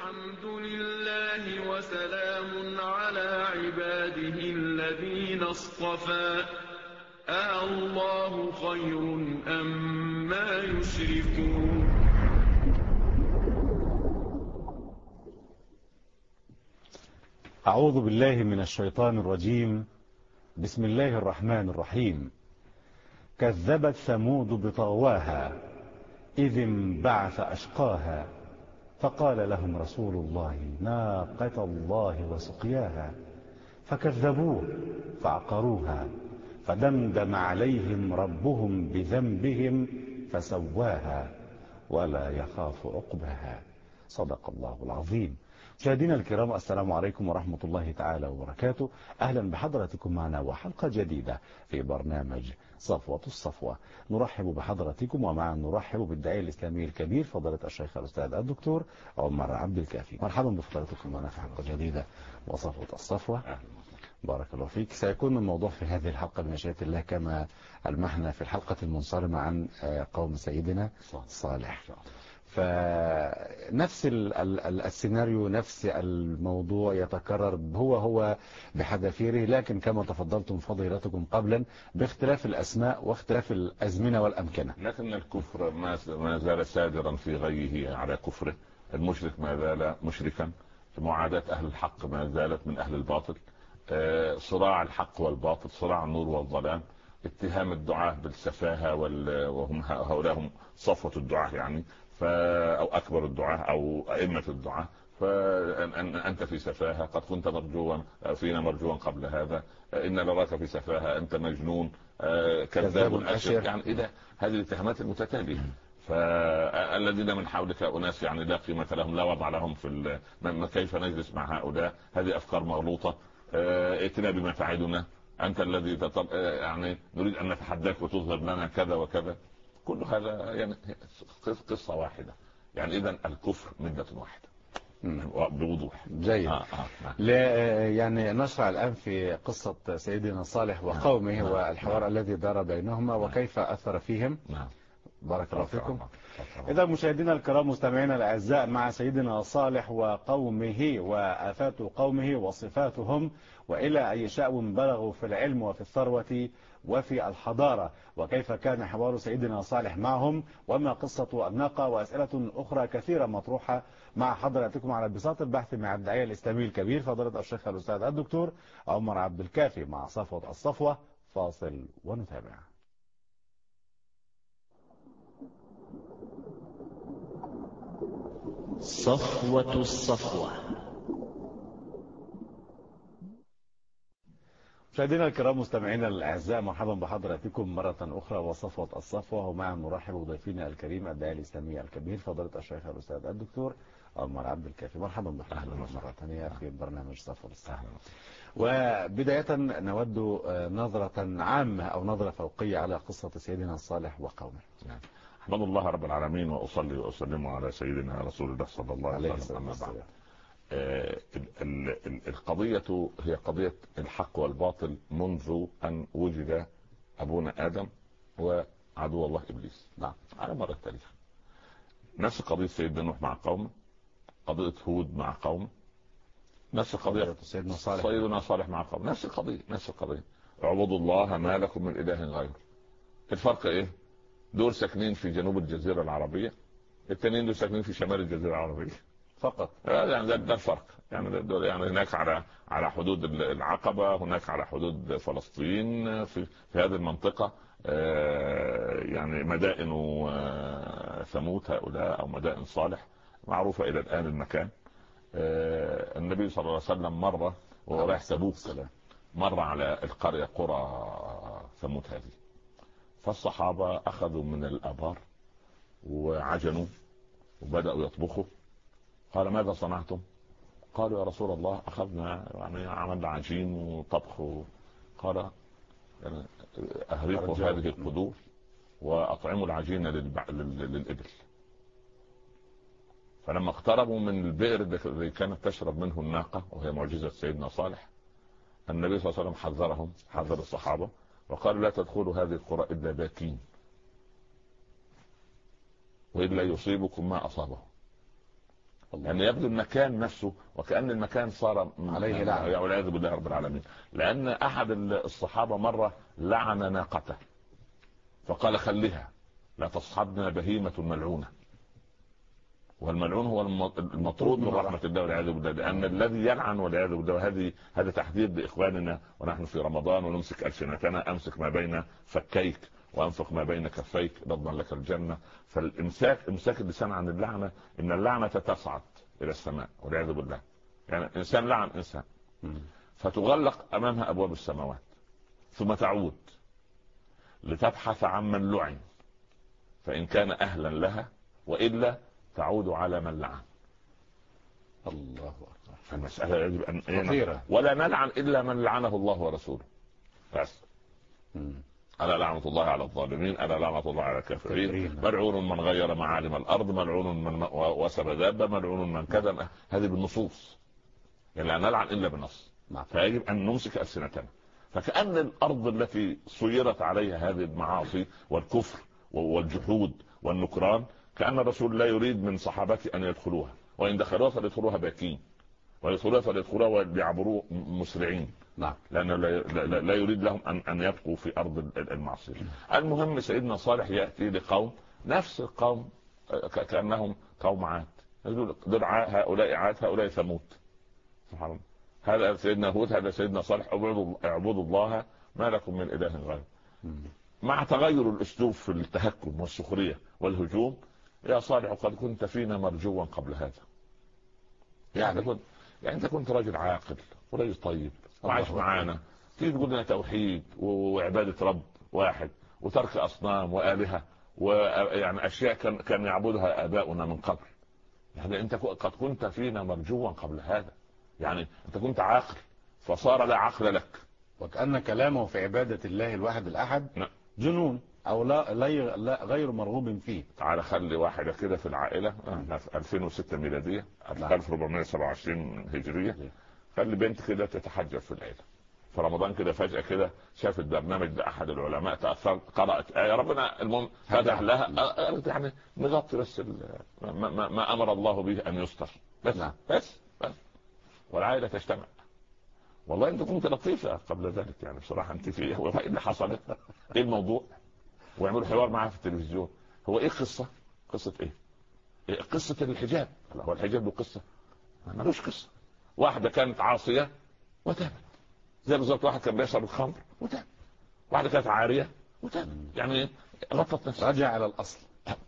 الحمد لله وسلام على عباده الذين اصطفى الله خير أما يشركون. أعوذ بالله من الشيطان الرجيم. بسم الله الرحمن الرحيم. كذبت ثمود بطغواها إذ انبعث أشقاها فقال لهم رسول الله ناقة الله وسقياها فكذبوه فعقروها فدمدم عليهم ربهم بذنبهم فسواها ولا يخاف عقباها. صدق الله العظيم. مشاهدينا الكرام، السلام عليكم ورحمة الله تعالى وبركاته. أهلا بحضراتكم معنا وحلقة جديدة في برنامج صفوة الصفوة. نرحب بحضراتكم ومعا نرحب بالداعية الإسلامي الكبير فضيلة الشيخ الأستاذ الدكتور عمر عبد الكافي. مرحبا بفضلاتكم معنا في حلقة جديدة وصفوة الصفوة. بارك الله فيك. سيكون الموضوع في هذه الحلقة بمشيئة الله كما المحنا في الحلقة المنصرمة عن قوم سيدنا صالح. فنفس السيناريو، نفس الموضوع يتكرر هو بحذافيره، لكن كما تفضلتم فضيلتكم قبلا باختلاف الأسماء واختلاف الأزمنة والأمكنة. لكن الكفر ما زال سادرا في غيه على كفره. المشرك ما زال مشركا. معاداة أهل الحق ما زالت من أهل الباطل. صراع الحق والباطل، صراع النور والظلام. اتهام الدعاة بالسفاهة وهم هؤلاء هم صفوة الدعاة يعني، أو أكبر الدعاة أو أئمة الدعاة. فأنت في سفاهة، قد كنت مرجوا فينا مرجوا قبل هذا، إن نراك في سفاهة، أنت مجنون، كذاب أشر. يعني إذا هذه الاتهامات المتتالية، فالذين من حولك أناس يعني لا قيمة لهم، لا وضع لهم في كيف نجلس مع هؤلاء؟ هذه أفكار مغلوطة. ائتنا بما تعدنا، أنت الذي يعني نريد أن نتحداك وتظهر لنا كذا وكذا. كل هذا يعني قصة واحدة. يعني إذن الكفر ملة واحدة بوضوح. جيد. يعني نشرع الآن في قصة سيدنا صالح وقومه والحوار الذي دار بينهما وكيف أثر فيهم. بارك الله فيكم. إذا مشاهدينا الكرام مستمعينا الأعزاء، مع سيدنا صالح وقومه وآفات قومه وصفاتهم، وإلى أي شأو بلغوا في العلم وفي الثروة وفي الحضارة، وكيف كان حوار سيدنا صالح معهم، وما قصة الناقة، وأسئلة أخرى كثيرة مطروحة مع حضراتكم على بساط البحث مع الداعية الإسلامي الكبير فضيلة الشيخ الأستاذ الدكتور عمر عبد الكافي مع صفوة الصفوة. فاصل ونتابع. صفوة الصفوة. مشاهدينا الكرام مستمعينا الاعزاء، مرحبا بحضراتكم مرة أخرى وصفوة الصفوة، ومعا نرحب بضيفنا الكريم الداعية الإسلامي الكبير فضيلة الشيخ الأستاذ الدكتور عمر عبد الكافي. مرحبا بحضراتكم مرة ثانية في برنامج صفوة الصفوة. وبداية نود نظرة عامة أو نظرة فوقية على قصة سيدنا صالح وقومه. أحمد الله رب العالمين وأصلي وأسلم على سيدنا رسول الله صلى الله عليه وسلم. القضية هي قضية الحق والباطل منذ أن وجد أبونا آدم وعدو الله إبليس. نعم. على مر التاريخ نفس قضية سيدنا نوح مع قومه، قضية هود مع قومه، نفس قضية سيدنا صالح مع قومه، نفس القضية. اعبدوا الله ما لكم من إله غيره. الفرق إيه؟ دول ساكنين في جنوب الجزيرة العربية، التانيين دول ساكنين في شمال الجزيرة العربية فقط. يعني ده الفرق. يعني هناك على حدود العقبة، هناك على حدود فلسطين، في هذه المنطقة يعني مدائن ثمود هؤلاء أو مدائن صالح معروفة إلى الآن المكان. النبي صلى الله عليه وسلم مرة وهو رايح تبوك مر على القرية قرى ثمود هذه، فالصحابة أخذوا من الآبار وعجنوا وبدأوا يطبخوا. قال ماذا صنعتم؟ قالوا يا رسول الله أخذنا يعني عملنا عجين وطبخ. قال أهرقوا هذه القدور وأطعموا العجين للإبل. فلما اقتربوا من البئر الذي كانت تشرب منه الناقة وهي معجزة سيدنا صالح، النبي صلى الله عليه وسلم حذرهم، حذر الصحابة وقال لا تدخلوا هذه القرى إلا باكين وإلا يصيبكم ما أصابه. يعني يبدو المكان نفسه وكأن المكان صار عليه لعنة والعياذ بالله رب العالمين. لأن أحد الصحابة مرة لعن ناقته فقال خليها لا تصحبنا بهيمة ملعونة، والملعون هو المطرود من رحمة الله والعياذ بالله، لأن الذي يلعن والعياذ بالله هذا تحديد لإخواننا ونحن في رمضان ونمسك ألسنتنا، أمسك ما بين فكيك وأنفق ما بين كفيك نضمن لك الجنة. فالإمساك اللسان عن اللعنة، إن اللعنة تصعد إلى السماء والعياذ بالله. يعني إنسان لعن إنسان فتغلق أمامها أبواب السماوات ثم تعود لتبحث عن من لعن فإن كان أهلا لها وإلا تعود على من لعن. الله أكبر. فالمسألة يجب أن خطيرة. ولا نلعن إلا من لعنه الله ورسوله بس. ألا لعنة الله على الظالمين، ألا لعنة الله على الكافرين، ملعون من غير معالم الأرض، ملعون من وسب دابة، ملعون من كذا. هذه بالنصوص، يعني لا نلعن إلا بالنص. فيجب أن نمسك ألسنتنا. فكأن الأرض التي صيرت عليها هذه المعاصي والكفر والجحود والنكران، كأن الرسول لا يريد من صحابته أن يدخلوها، وإن دخلوها فليدخلوها باكين، ويدخلوها فليدخلوها ويعبروا مسرعين. نعم. لأنه لا يريد لهم أن يبقوا في أرض المعصية. المهم سيدنا صالح يأتي لقوم نفس القوم كأنهم قوم عاد، دول هؤلاء عاد هؤلاء ثمود. سبحان الله. هذا سيدنا هود هذا سيدنا صالح اعبدوا الله ما لكم من إله غيره. مع تغير الأسلوب في التهكم والسخرية والهجوم، يا صالح قد كنت فينا مرجوا قبل هذا. يعني أنت كنت راجل عاقل ورجل طيب وعايش معانا، تيجي تقول لنا توحيد وعبادة رب واحد وترك أصنام وآلهة ويعني أشياء كان يعبدها آباؤنا من قبل. يعني أنت قد كنت فينا مرجوا قبل هذا. يعني أنت كنت عاقل فصار لا عقل لك. وكأن كلامه في عبادة الله الواحد الأحد جنون أو لا غير مرغوب فيه. تعال خلي واحدة كده في العائلة في 2006 ميلادية 1427 هجرية، خلي بنت كده تتحجب في العيلة في رمضان كده، فجأة كده شافت برنامج لأحد العلماء تأثر قرأت آية ربنا المهم فتح لها يعني نغطي بس ما أمر الله به أن يستر بس والعائلة تجتمع. والله انت كنت لطيفة قبل ذلك، يعني بصراحة انت في ايه اللي حصل؟ ايه الموضوع؟ ويعملوا حوار معها في التلفزيون. هو ايه قصة ايه قصة الحجاب؟ هو الحجاب له قصة؟ ملوش قصة. واحدة كانت عاصية وتابت، زي بالظبط واحد كان بيشرب الخمر وتاب، واحدة كانت عارية وتاب، يعني غطت نفسها. رجع على الأصل.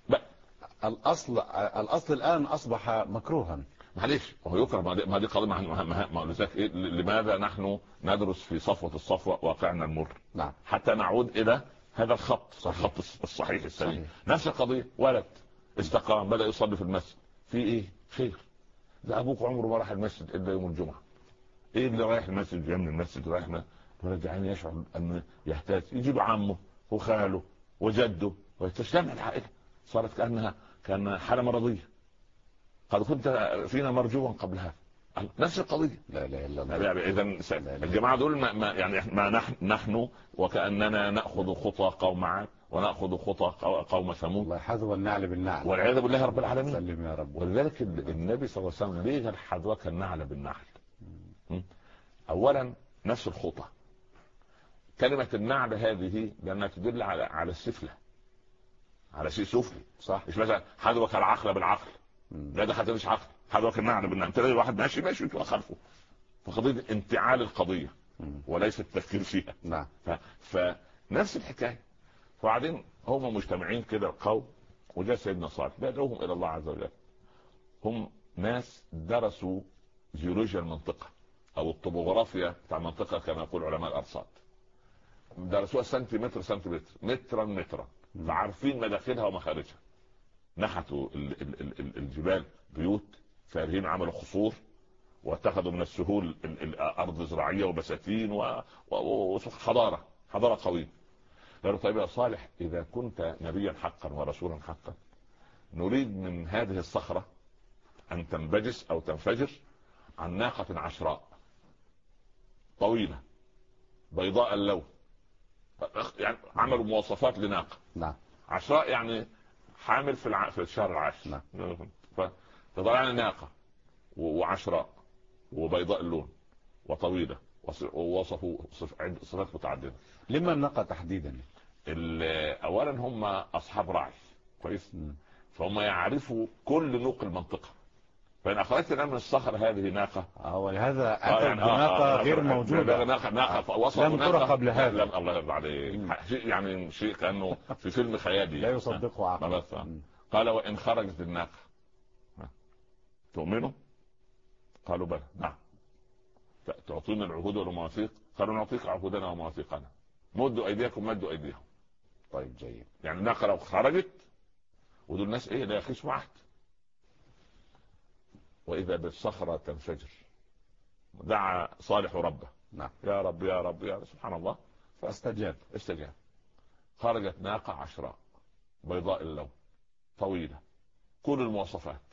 الأصل الآن أصبح مكروها. معلش وهو يكره، ما دي قضيه ما لذلك إيه؟ لماذا نحن ندرس في صفوه الصفوه واقعنا المر؟ نعم. حتى نعود الى هذا الخط الصحيح السليم. صحيح. نفس القضيه، ولد استقام بدا يصلي في المسجد، في ايه خير؟ ده ابوك عمره ما راح المسجد الا يوم الجمعه. ايه اللي رايح المسجد جاي من المسجد رايح ولد يعني يشعر ان يحتاج يجي له عمه وخاله وجده وتجتمع العائله، صارت كانها حاله مرضيه. قد كنت فينا مرجوا قبل هذا. نفس القضية. لا لا لا. إذا الجماعة دول ما نحن وكأننا نأخذ خطى قوم عاد ونأخذ خطى قوم ثمود. الله حذو النعل بالنعل والعياذ بالله رب العالمين. سلم يا رب. ولذلك النبي صلى الله عليه وسلم ليه حذوك النعل بالنعل؟ أولا نفس الخطى. كلمة النعل هذه لأنها تدل على السفلة، على شيء سفلي. صح. مش مثلا حذوك العقل بالعقل. لا ده حتى مش عقل، حذوك النعل بالنعل. انت تلاقي واحد ماشي وخلفه. فقضية انتعال القضية وليس التفكير فيها. نعم. فنفس الحكاية. وبعدين هم مجتمعين كده قوم، وجاء سيدنا صالح بيدعوهم الى الله عز وجل. هم ناس درسوا جيولوجيا المنطقة او الطبوغرافيا بتاع المنطقة كما يقول علماء الارصاد. درسوها سنتيمتر مترا، فعارفين مداخلها ومخارجها. نحتوا الجبال بيوت، فارهين عملوا خصور، واتخذوا من السهول الارض زراعيه وبساتين وحضاره قويه. قالوا طيب يا صالح اذا كنت نبيا حقا ورسولا حقا، نريد من هذه الصخره ان تنبجس او تنفجر عن ناقه عشراء طويله بيضاء اللون. يعني عملوا مواصفات لناقه. نعم. عشراء يعني حامل في الشهر العاشر. نعم. فطلعنا ناقة وعشراء وبيضاء اللون وطويلة، ووصفوا صفات متعددة. لما الناقة تحديدا؟ اولا هم اصحاب راعي كويس، فهم يعرفوا كل نوق المنطقة. فإن أخرجت الآن من الصخر هذه ناقة، ولهذا أتت بناقة غير موجودة، ناقة لم ترى قبل هذا. الله يرضى عليك، يعني شيء كأنه في فيلم خيالي لا يصدقه عقل. قال وإن خرجت الناقة تؤمنوا؟ قالوا بلى نعم. تعطينا العهود والمواثيق؟ قالوا نعطيك عهودنا ومواثيقنا. مدوا أيديكم مدوا أيديهم. طيب جيد. يعني الناقة لو خرجت، ودول الناس إيه لا يخيسوا عهد، وإذا بالصخرة تنفجر. دعا صالح ربه، نعم، يا رب يا رب يا رب، سبحان الله، فاستجاب. خرجت ناقة عشراء بيضاء اللون طويلة كل المواصفات.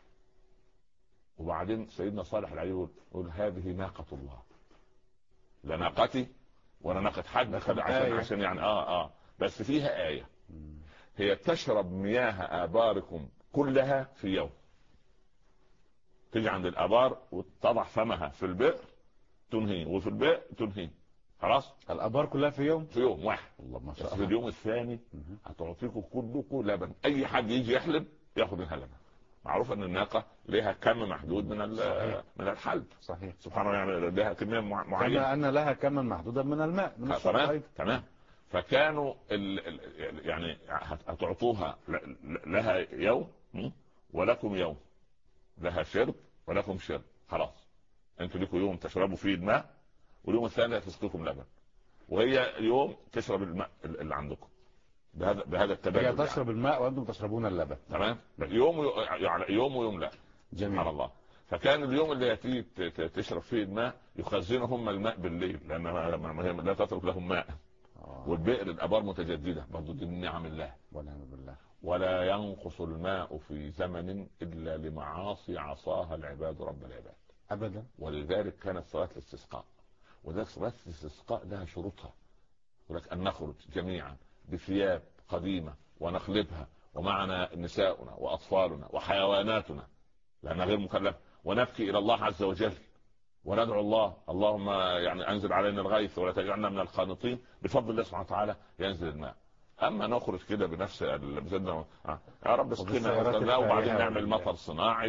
وبعدين سيدنا صالح العيون يقول هذه ناقة الله، لا ناقتي ولا ناقة حد، عشان يعني بس فيها آية، هي تشرب مياه آباركم كلها في يوم. تيجي عند الآبار وتضع فمها في البئر تنهي، وفي البئر تنهي، خلاص الآبار كلها في يوم واحد. الله ما شاء الله. الله. في اليوم الثاني هتعطيكم كلكم لبن، أي حد يجي يحلب ياخذ منها لبن. معروف ان الناقه لها كم محدود من الحلب. صحيح. سبحان الله، يعني لها كميه معينه، كما ان لها كما محدودا من الماء من الشرب. تمام. فكانوا يعني هتعطوها لها يوم ولكم يوم، لها شرب ولكم شرب، خلاص انتوا لكم يوم تشربوا فيه الماء، واليوم الثاني تسقيكم لبن، وهي يوم تشرب الماء اللي عندكم. بهذا التبادل، هي تشرب الماء وانتم تشربون اللبن. تمام. يوم يعني يوم ويوم لا. جميل. سبحان الله. فكان اليوم اللي يأتي تشرب فيه الماء يخزنهم الماء بالليل، لان لا تترك لهم ماء. والبئر الابار متجدده برضه، دي من نعم الله. ونعم بالله. ولا ينقص الماء في زمن الا لمعاصي عصاها العباد رب العباد ابدا. ولذلك كانت صلاه الاستسقاء، وذلك صلاه الاستسقاء لها شروطها. ولك ان نخرج جميعا بثياب قديمه ونخلبها، ومعنا نساؤنا واطفالنا وحيواناتنا لانها غير مكلفه، ونبكي الى الله عز وجل وندعو الله، اللهم يعني انزل علينا الغيث ولا تجعلنا من القانطين، بفضل الله سبحانه وتعالى ينزل الماء. اما نخرج كده بنفس يا رب اسقنا، وبعدين نعمل مطر صناعي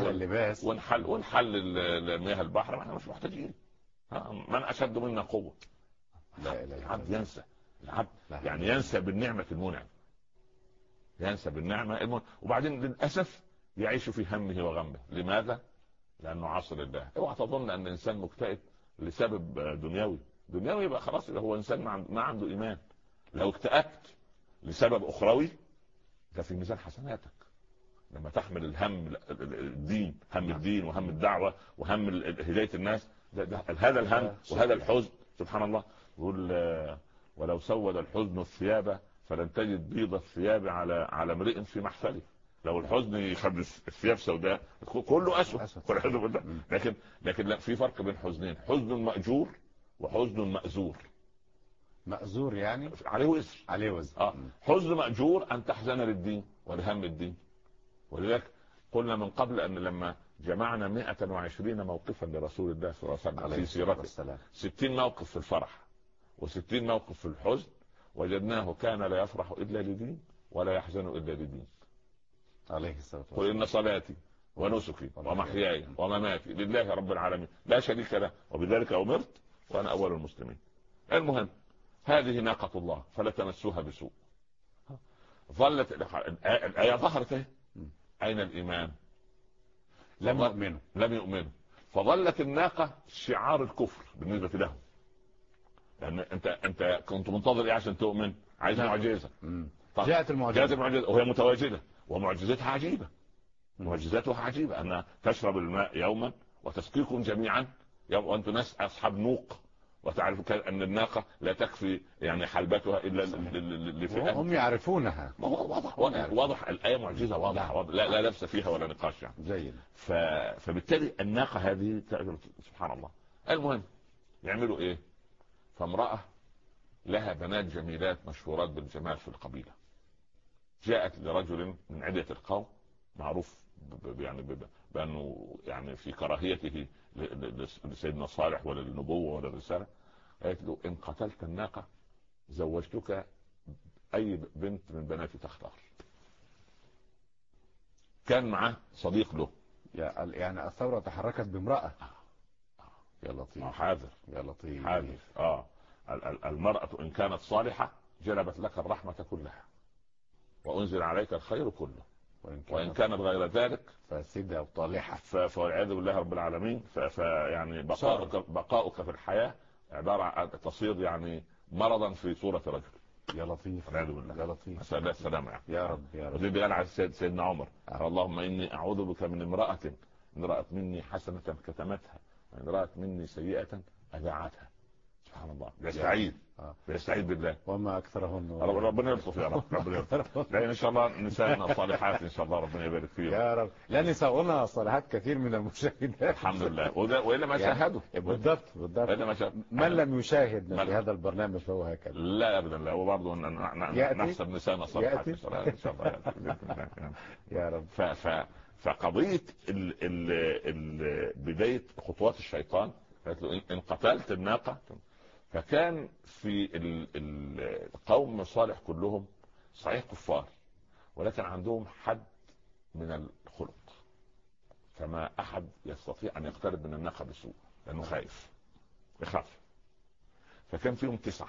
ونحلل مياه البحر، احنا مش محتاجين. من اشد منا قوه. لا اله. العبد ينسى، العبد يعني ينسى بالنعمه المنعم، ينسى بالنعمه وبعدين للاسف يعيش في همه وغمه. لماذا؟ لانه عصر الله. اوعى تظن ان الانسان مكتئب لسبب دنيوي يبقى خلاص هو انسان ما عنده ايمان. لو اكتئبت لسبب اخروي ده في ميزان حسناتك. لما تحمل الهم الدين، هم الدين وهم الدعوه وهم هدايه الناس، هذا الهم وهذا الحزن، سبحان الله. يقول ولو سود الحزن الثياب فلن تجد بيض الثياب على امرئ في محفله. لو الحزن يخلي الثياب سوداء كله اسود. لكن لا، في فرق بين حزنين، حزن مأجور وحزن مأزور. مأزور يعني عليه وزر. حزن مأجور ان تحزن للدين ولهم الدين. ولذلك قلنا من قبل ان لما جمعنا 120 موقفا لرسول الله صلى الله عليه وسلم في سيرته، 60 موقف في الفرح و60 موقف في الحزن، وجدناه كان لا يفرح الا لدين ولا يحزن الا لدين عليه الصلاه والسلام. قل ان صلاتي ونسكي ومحياي ومماتي لله رب العالمين لا شريك له وبذلك امرت وانا اول المسلمين. المهم هذه ناقة الله فلا تمسوها بسوء. ظلت الآية ظهرت. أين الإيمان؟ لم يؤمنوا. فظلت الناقة شعار الكفر بالنسبة لهم. لأن أنت كنت منتظر إيه عشان تؤمن؟ عايز معجزة. جاءت المعجزة وهي متواجدة ومعجزتها عجيبة. معجزاتها عجيبة أنها تشرب الماء يوما وتسقيكم جميعا وأنتم ناس أصحاب نوق، وتعرف ان الناقه لا تكفي يعني حلبتها الا لفئه. هم يعرفونها. واضح الايه معجزه واضحه. لا لبس فيها ولا نقاش يعني. جيد. فبالتالي الناقه هذه سبحان الله. المهم يعملوا ايه؟ فامراه لها بنات جميلات مشهورات بالجمال في القبيله، جاءت لرجل من عدة القوم معروف يعني بانه يعني في كراهيته لسيدنا صالح ولا للنبوه ولا الرساله، قالت له ان قتلت الناقه زوجتك اي بنت من بناتي تختار. كان معاه صديق له، يعني الثوره تحركت بامراه. يا لطيف، حاذر يا لطيف، حاذر. المرأة إن كانت صالحة جلبت لك الرحمة كلها وأنزل عليك الخير كله، وإن كانت غير ذلك فاسدة أو طالحة فالعياذ بالله رب العالمين. فيعني بقاؤك في الحياة عبارة عن تصير يعني مرضا في صورة رجل. يا لطيف، والعياذ بالله. يا لطيف، نسأل الله السلامة يعني. يا رب يا رب. وزي قال على سيدنا عمر اللهم إني أعوذ بك من امرأة إن رأت مني حسنة كتمتها وإن رأت مني سيئة أذاعتها. سبحان الله، بيستعيد بالله. وما اكثرهن. ربنا يلطف يا رب، ربنا يلطف. لان ان شاء الله نسائنا الصالحات ان شاء الله ربنا يبارك فيهم يا رب. لا نساؤنا الصالحات كثير من المشاهدات الحمد لله، والا ما شاهدوا. بالضبط من لم يشاهد في هذا البرنامج فهو هكذا. لا ابدا، لا، وبرضه نحسب نسائنا الصالحات ان شاء الله يا رب. فقضيه بدايه خطوات الشيطان قالت له ان قتلت الناقه. فكان في القوم صالح كلهم صحيح كفار، ولكن عندهم حد من الخلق، فما احد يستطيع ان يقترب من الناقه بسوء لانه يخاف. فكان فيهم 9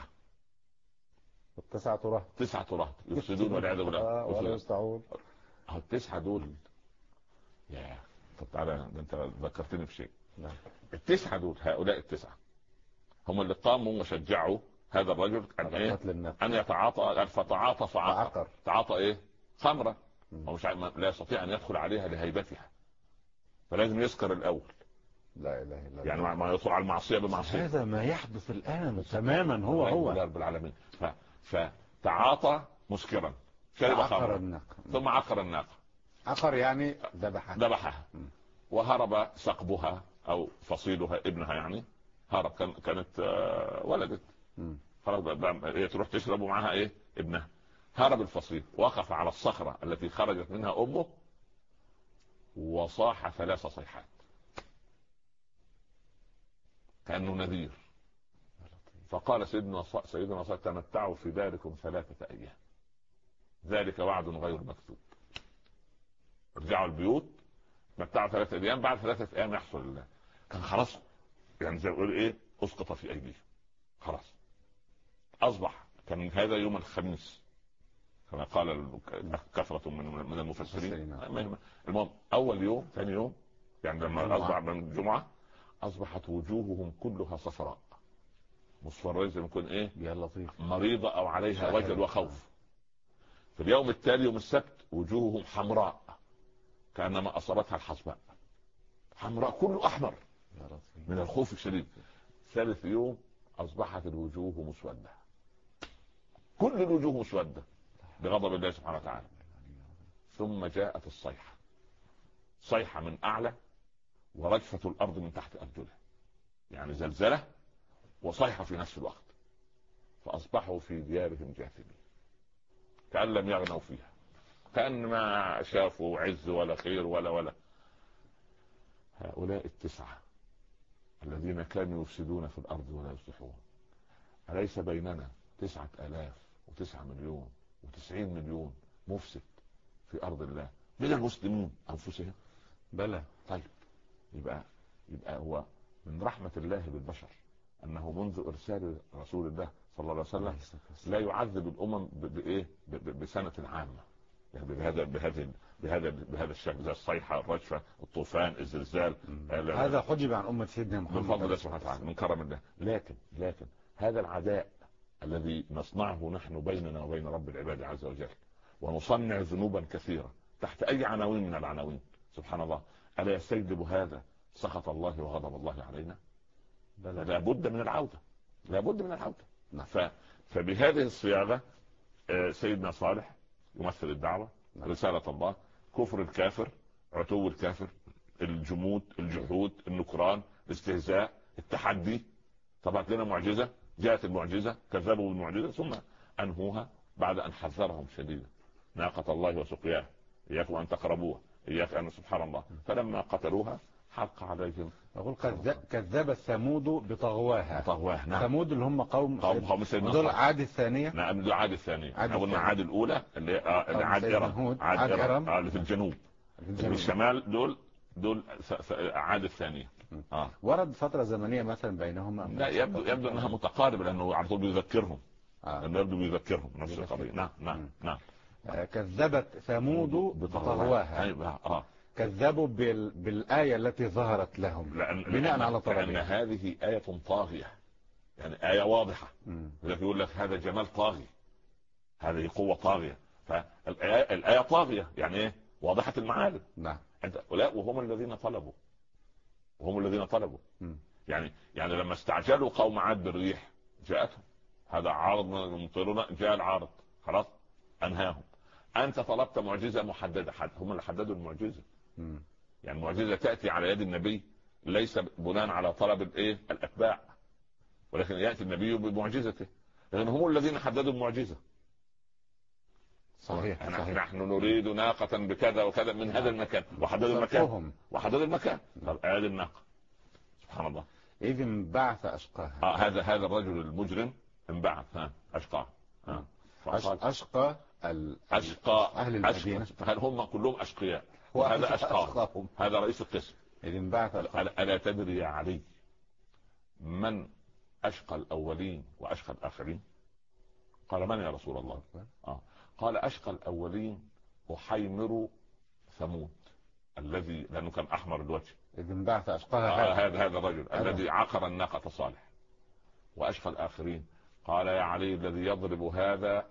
رهط يفسدون والعياذ بالله ولا يستعون. 9 دول يا طب تعالى، ده انت ذكرتني بشيء. ال9 دول، هؤلاء ال9 هم اللي قاموا وشجعوا هذا الرجل ان يتعاطى. فتعاطى فعقر. تعاطى ايه؟ خمرة. ومش لا يستطيع ان يدخل عليها لهيبتها، فلازم يسكر الاول. لا اله الا الله. يعني ما يطلع على المعصيه بمعصيه. هذا ما يحدث الان تماما. هو رب العالمين. فتعاطى مسكرا، شرب خمرا، ثم عقر الناقه. عقر يعني ذبحها. وهرب سقبها او فصيلها ابنها، يعني هرب. كانت ولدت، خلاص هي تروح تشرب معها ايه؟ ابنها. هرب الفصيل، وقف على الصخرة التي خرجت منها امه وصاح 3 صيحات كأنه نذير. فقال سيدنا صالح تمتعوا في داركم 3 أيام، ذلك وعد غير مكتوب. رجعوا البيوت، تمتعوا 3 أيام. بعد 3 أيام يحصل الله. كان خلاص يعني زي يقول ايه، اسقط في ايديه خلاص. اصبح كان هذا يوم الخميس كما قال كثرة من المفسرين. المهم اول يوم ثاني يوم يعني لما اصبح من الجمعة اصبحت وجوههم كلها صفراء مصفرة، زي ما يكون ايه يا لطيف مريضة او عليها وجل وخوف. في اليوم التالي يوم السبت وجوههم حمراء كأنما اصابتها الحصباء، حمراء كله احمر من الخوف الشديد. ثالث يوم اصبحت الوجوه مسودة، كل الوجوه مسودة بغضب الله سبحانه وتعالى. ثم جاءت الصيحة، صيحة من اعلى ورجفة الارض من تحت ارجله، يعني زلزلة وصيحة في نفس الوقت. فاصبحوا في ديارهم جاثمين كأن لم يغنوا فيها، كأن ما شافوا عز ولا خير ولا. هؤلاء 9 الذين كانوا يفسدون في الأرض ولا يصلحون، أليس بيننا 9,009 مليون و90 مليون مفسد في أرض الله من المسلمين أنفسهم؟ بلى. طيب يبقى هو من رحمة الله بالبشر أنه منذ إرسال رسول الله صلى الله عليه وسلم لا يعذب الأمم بإيه؟ بسنة عامة، يعني بهذا الشكل، زي الصيحة، الرجفة، الطوفان، الزلزال. هذا حجب عن أمة سيدنا محمد من فضل الله سبحانه وتعالى، من كرم الله. لكن هذا العداء الذي نصنعه نحن بيننا وبين رب العباد عز وجل، ونصنع ذنوبا كثيرة تحت أي عناوين من العناوين، سبحان الله، ألا يستجلب هذا سخط الله وغضب الله علينا؟ لابد من العودة. فبهذه الصياغة سيدنا صالح يمثل الدعوة، رسالة الله، كفر الكافر، عتو الكافر، الجمود، الجحود، النكران، الاستهزاء، التحدي. طبعا لنا معجزة، جاءت المعجزة، كذبوا بالمعجزة ثم أنهوها بعد أن حذرهم شديدا. ناقة الله وسقياها إياكم أن تقربوها اياك ان سبحان الله. فلما قتلوها حق عليهم. يقول كذبت ثمود بطغواها. نعم. ثمود اللي هم قوم سيدنا دول صالح. عاد الثانية. نعم دول عاد الثانية. قلنا عاد الأولى اللي عاد إرم. عاد إرم اللي في الجنوب. في الشمال دول عاد الثانية. ورد فترة زمنية مثلا بينهما؟ لا يبدو أنها متقاربة لأنه على طول بيذكرهم. لأنه يبدو بيذكرهم نفس القضية. نعم. كذبت ثمود بطغواها. كذبوا بالآية التي ظهرت لهم بناء على طلبهم، لأن هذه آية طاغية، يعني آية واضحة. يقول لك هذا جمال طاغي، هذه قوة طاغية. فالآية طاغية يعني إيه؟ واضحة المعالم. نعم. وهم الذين طلبوا. يعني لما استعجلوا قوم عاد بالريح جاءتهم، هذا عارض ممطرنا، جاء العارض خلاص أنهاهم. أنت طلبت معجزة محددة، هم اللي حددوا المعجزة. يعني المعجزة تأتي على يد النبي ليس بناء على طلب الأتباع، ولكن يأتي النبي بمعجزته، لأن هم الذين حددوا المعجزة. صحيح. نحن نريد ناقة بكذا وكذا من هذا المكان، وحددوا المكان. طب هذه الناقة سبحان الله. إذ انبعث أشقاها. هذا الرجل المجرم انبعث أشقاها. أشقى أهل المدينة. هل هم كلهم أشقياء؟ وهذا أشقاهم، هذا رئيس القسم. إذ انبعث. ألا تدري يا علي من أشقى الأولين وأشقى الآخرين؟ قال من يا رسول الله؟ قال أشقى الأولين أحيمر ثمود الذي لأنه كان أحمر الوجه. إذ انبعث أشقاها. هذا الرجل الذي عقر الناقة صالح. وأشقى الآخرين قال يا علي الذي يضرب هذا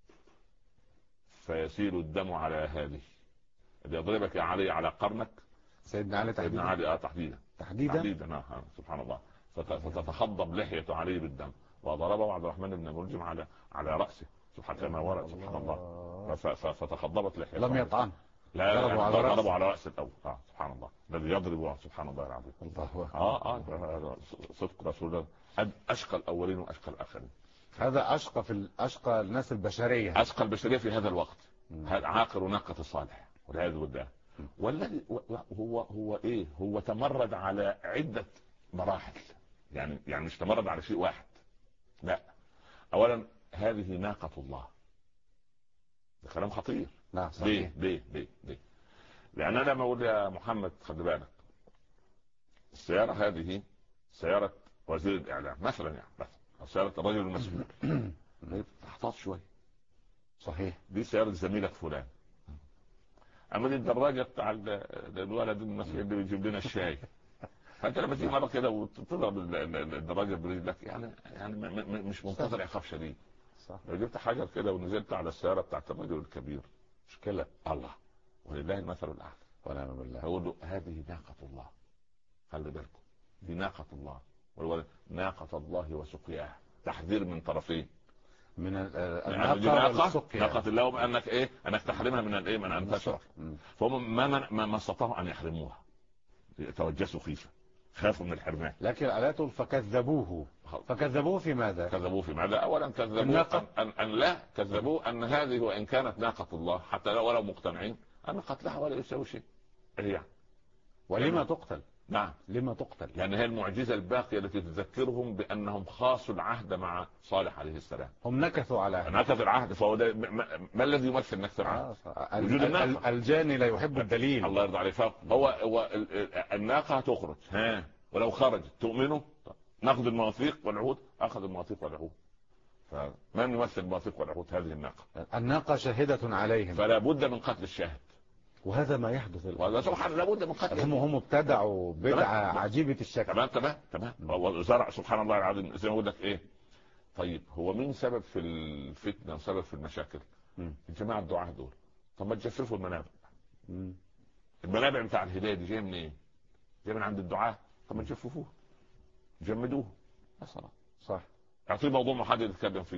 فيسيل الدم على هذه، اللي يضربك يا علي على قرنك. سيدنا علي تحديدا. سبحان الله. فتتخضب لحية علي بالدم، وضربه عبد الرحمن بن ملجم على رأسه سبحان الله. سبحان الله. فتخضبت لحية. لم يطعن. لا ضربوا على رأس الأول. سبحان الله الذي يضرب. سبحان الله العظيم. صدق رسول الله. أشقى الأولين وأشقى الآخرين. هذا أشقى الناس البشرية. أشقى البشرية في هذا الوقت. هذا عاقر ناقة صالح والعياذ بالله. والذي هو تمرد على عدة مراحل. يعني مش تمرد على شيء واحد، لا. أولا هذه ناقة الله، ده كلام خطير. نعم. ليه؟ لأن أنا لما أقول يا محمد خلي بالك السيارة هذه سيارة وزير الإعلام مثلا، يعني مثلا سيارة الرجل المسؤول، تحتاط شوي. صحيح. دي سيارة زميلك فلان. أما دي الدراجة بتاع الولد المسؤول اللي بيجيب لنا الشاي. فأنت لما تيجي مرة كده وتضرب الدراجة برجلك يعني مش منتظر عقاب شديد. صح. لو جبت حجر كده ونزلت على السيارة بتاعت الرجل الكبير مشكلة. الله ولله المثل الأعلى. ونعم بالله. أقول له هذه ناقة الله، خلي بالكم دي ناقة الله، ناقة الله وسقياها، تحذير من طرفين، من ناقة الله، وأنك أنك تحرمها من أن تشرب. فهم ما استطاعوا أن يحرموها، توجسوا خيفة، خافوا من الحرمان. لكن علاتهم فكذبوه في ماذا؟ أولا كذبوه كذبوه أن هذه وإن كانت ناقة الله حتى ولو مقتنعين أن قتلها ولا يسوي شيء. ولما تقتل؟ نعم لما تقتل؟ لأن هي المعجزة الباقية التي تذكرهم بأنهم خاصوا العهد مع صالح عليه السلام. هم نكثوا على العهد. فهو ما الذي يمثل نكث العهد؟ وجود الناقة. الجاني لا يحب الدليل. الله يرضى عليه. هو الناقة تخرج ولو خرجت تؤمنوا ناخذ المواثيق والعهود. أخذ المواثيق والعهود. فمن يمثل المواثيق والعهود؟ هذه الناقة شاهدة عليهم، فلا بد من قتل الشاهد. وهذا ما يحدث الآن. سبحان الله لابد من قتل. هم ابتدعوا بدعة عجيبة الشكل. تمام. وزرع سبحان الله العظيم زي ما اقول لك طيب هو مين سبب في الفتنة وسبب في المشاكل؟ الجماعة الدعاة دول. طب ما تجففوا المنابع. المنابع بتاع الهداية دي جايه من ايه؟ جايه من عند الدعاة. طب ما تجففوه، جمدوه مثلا. صح. اعطيه موضوع محدد يتكلم فيه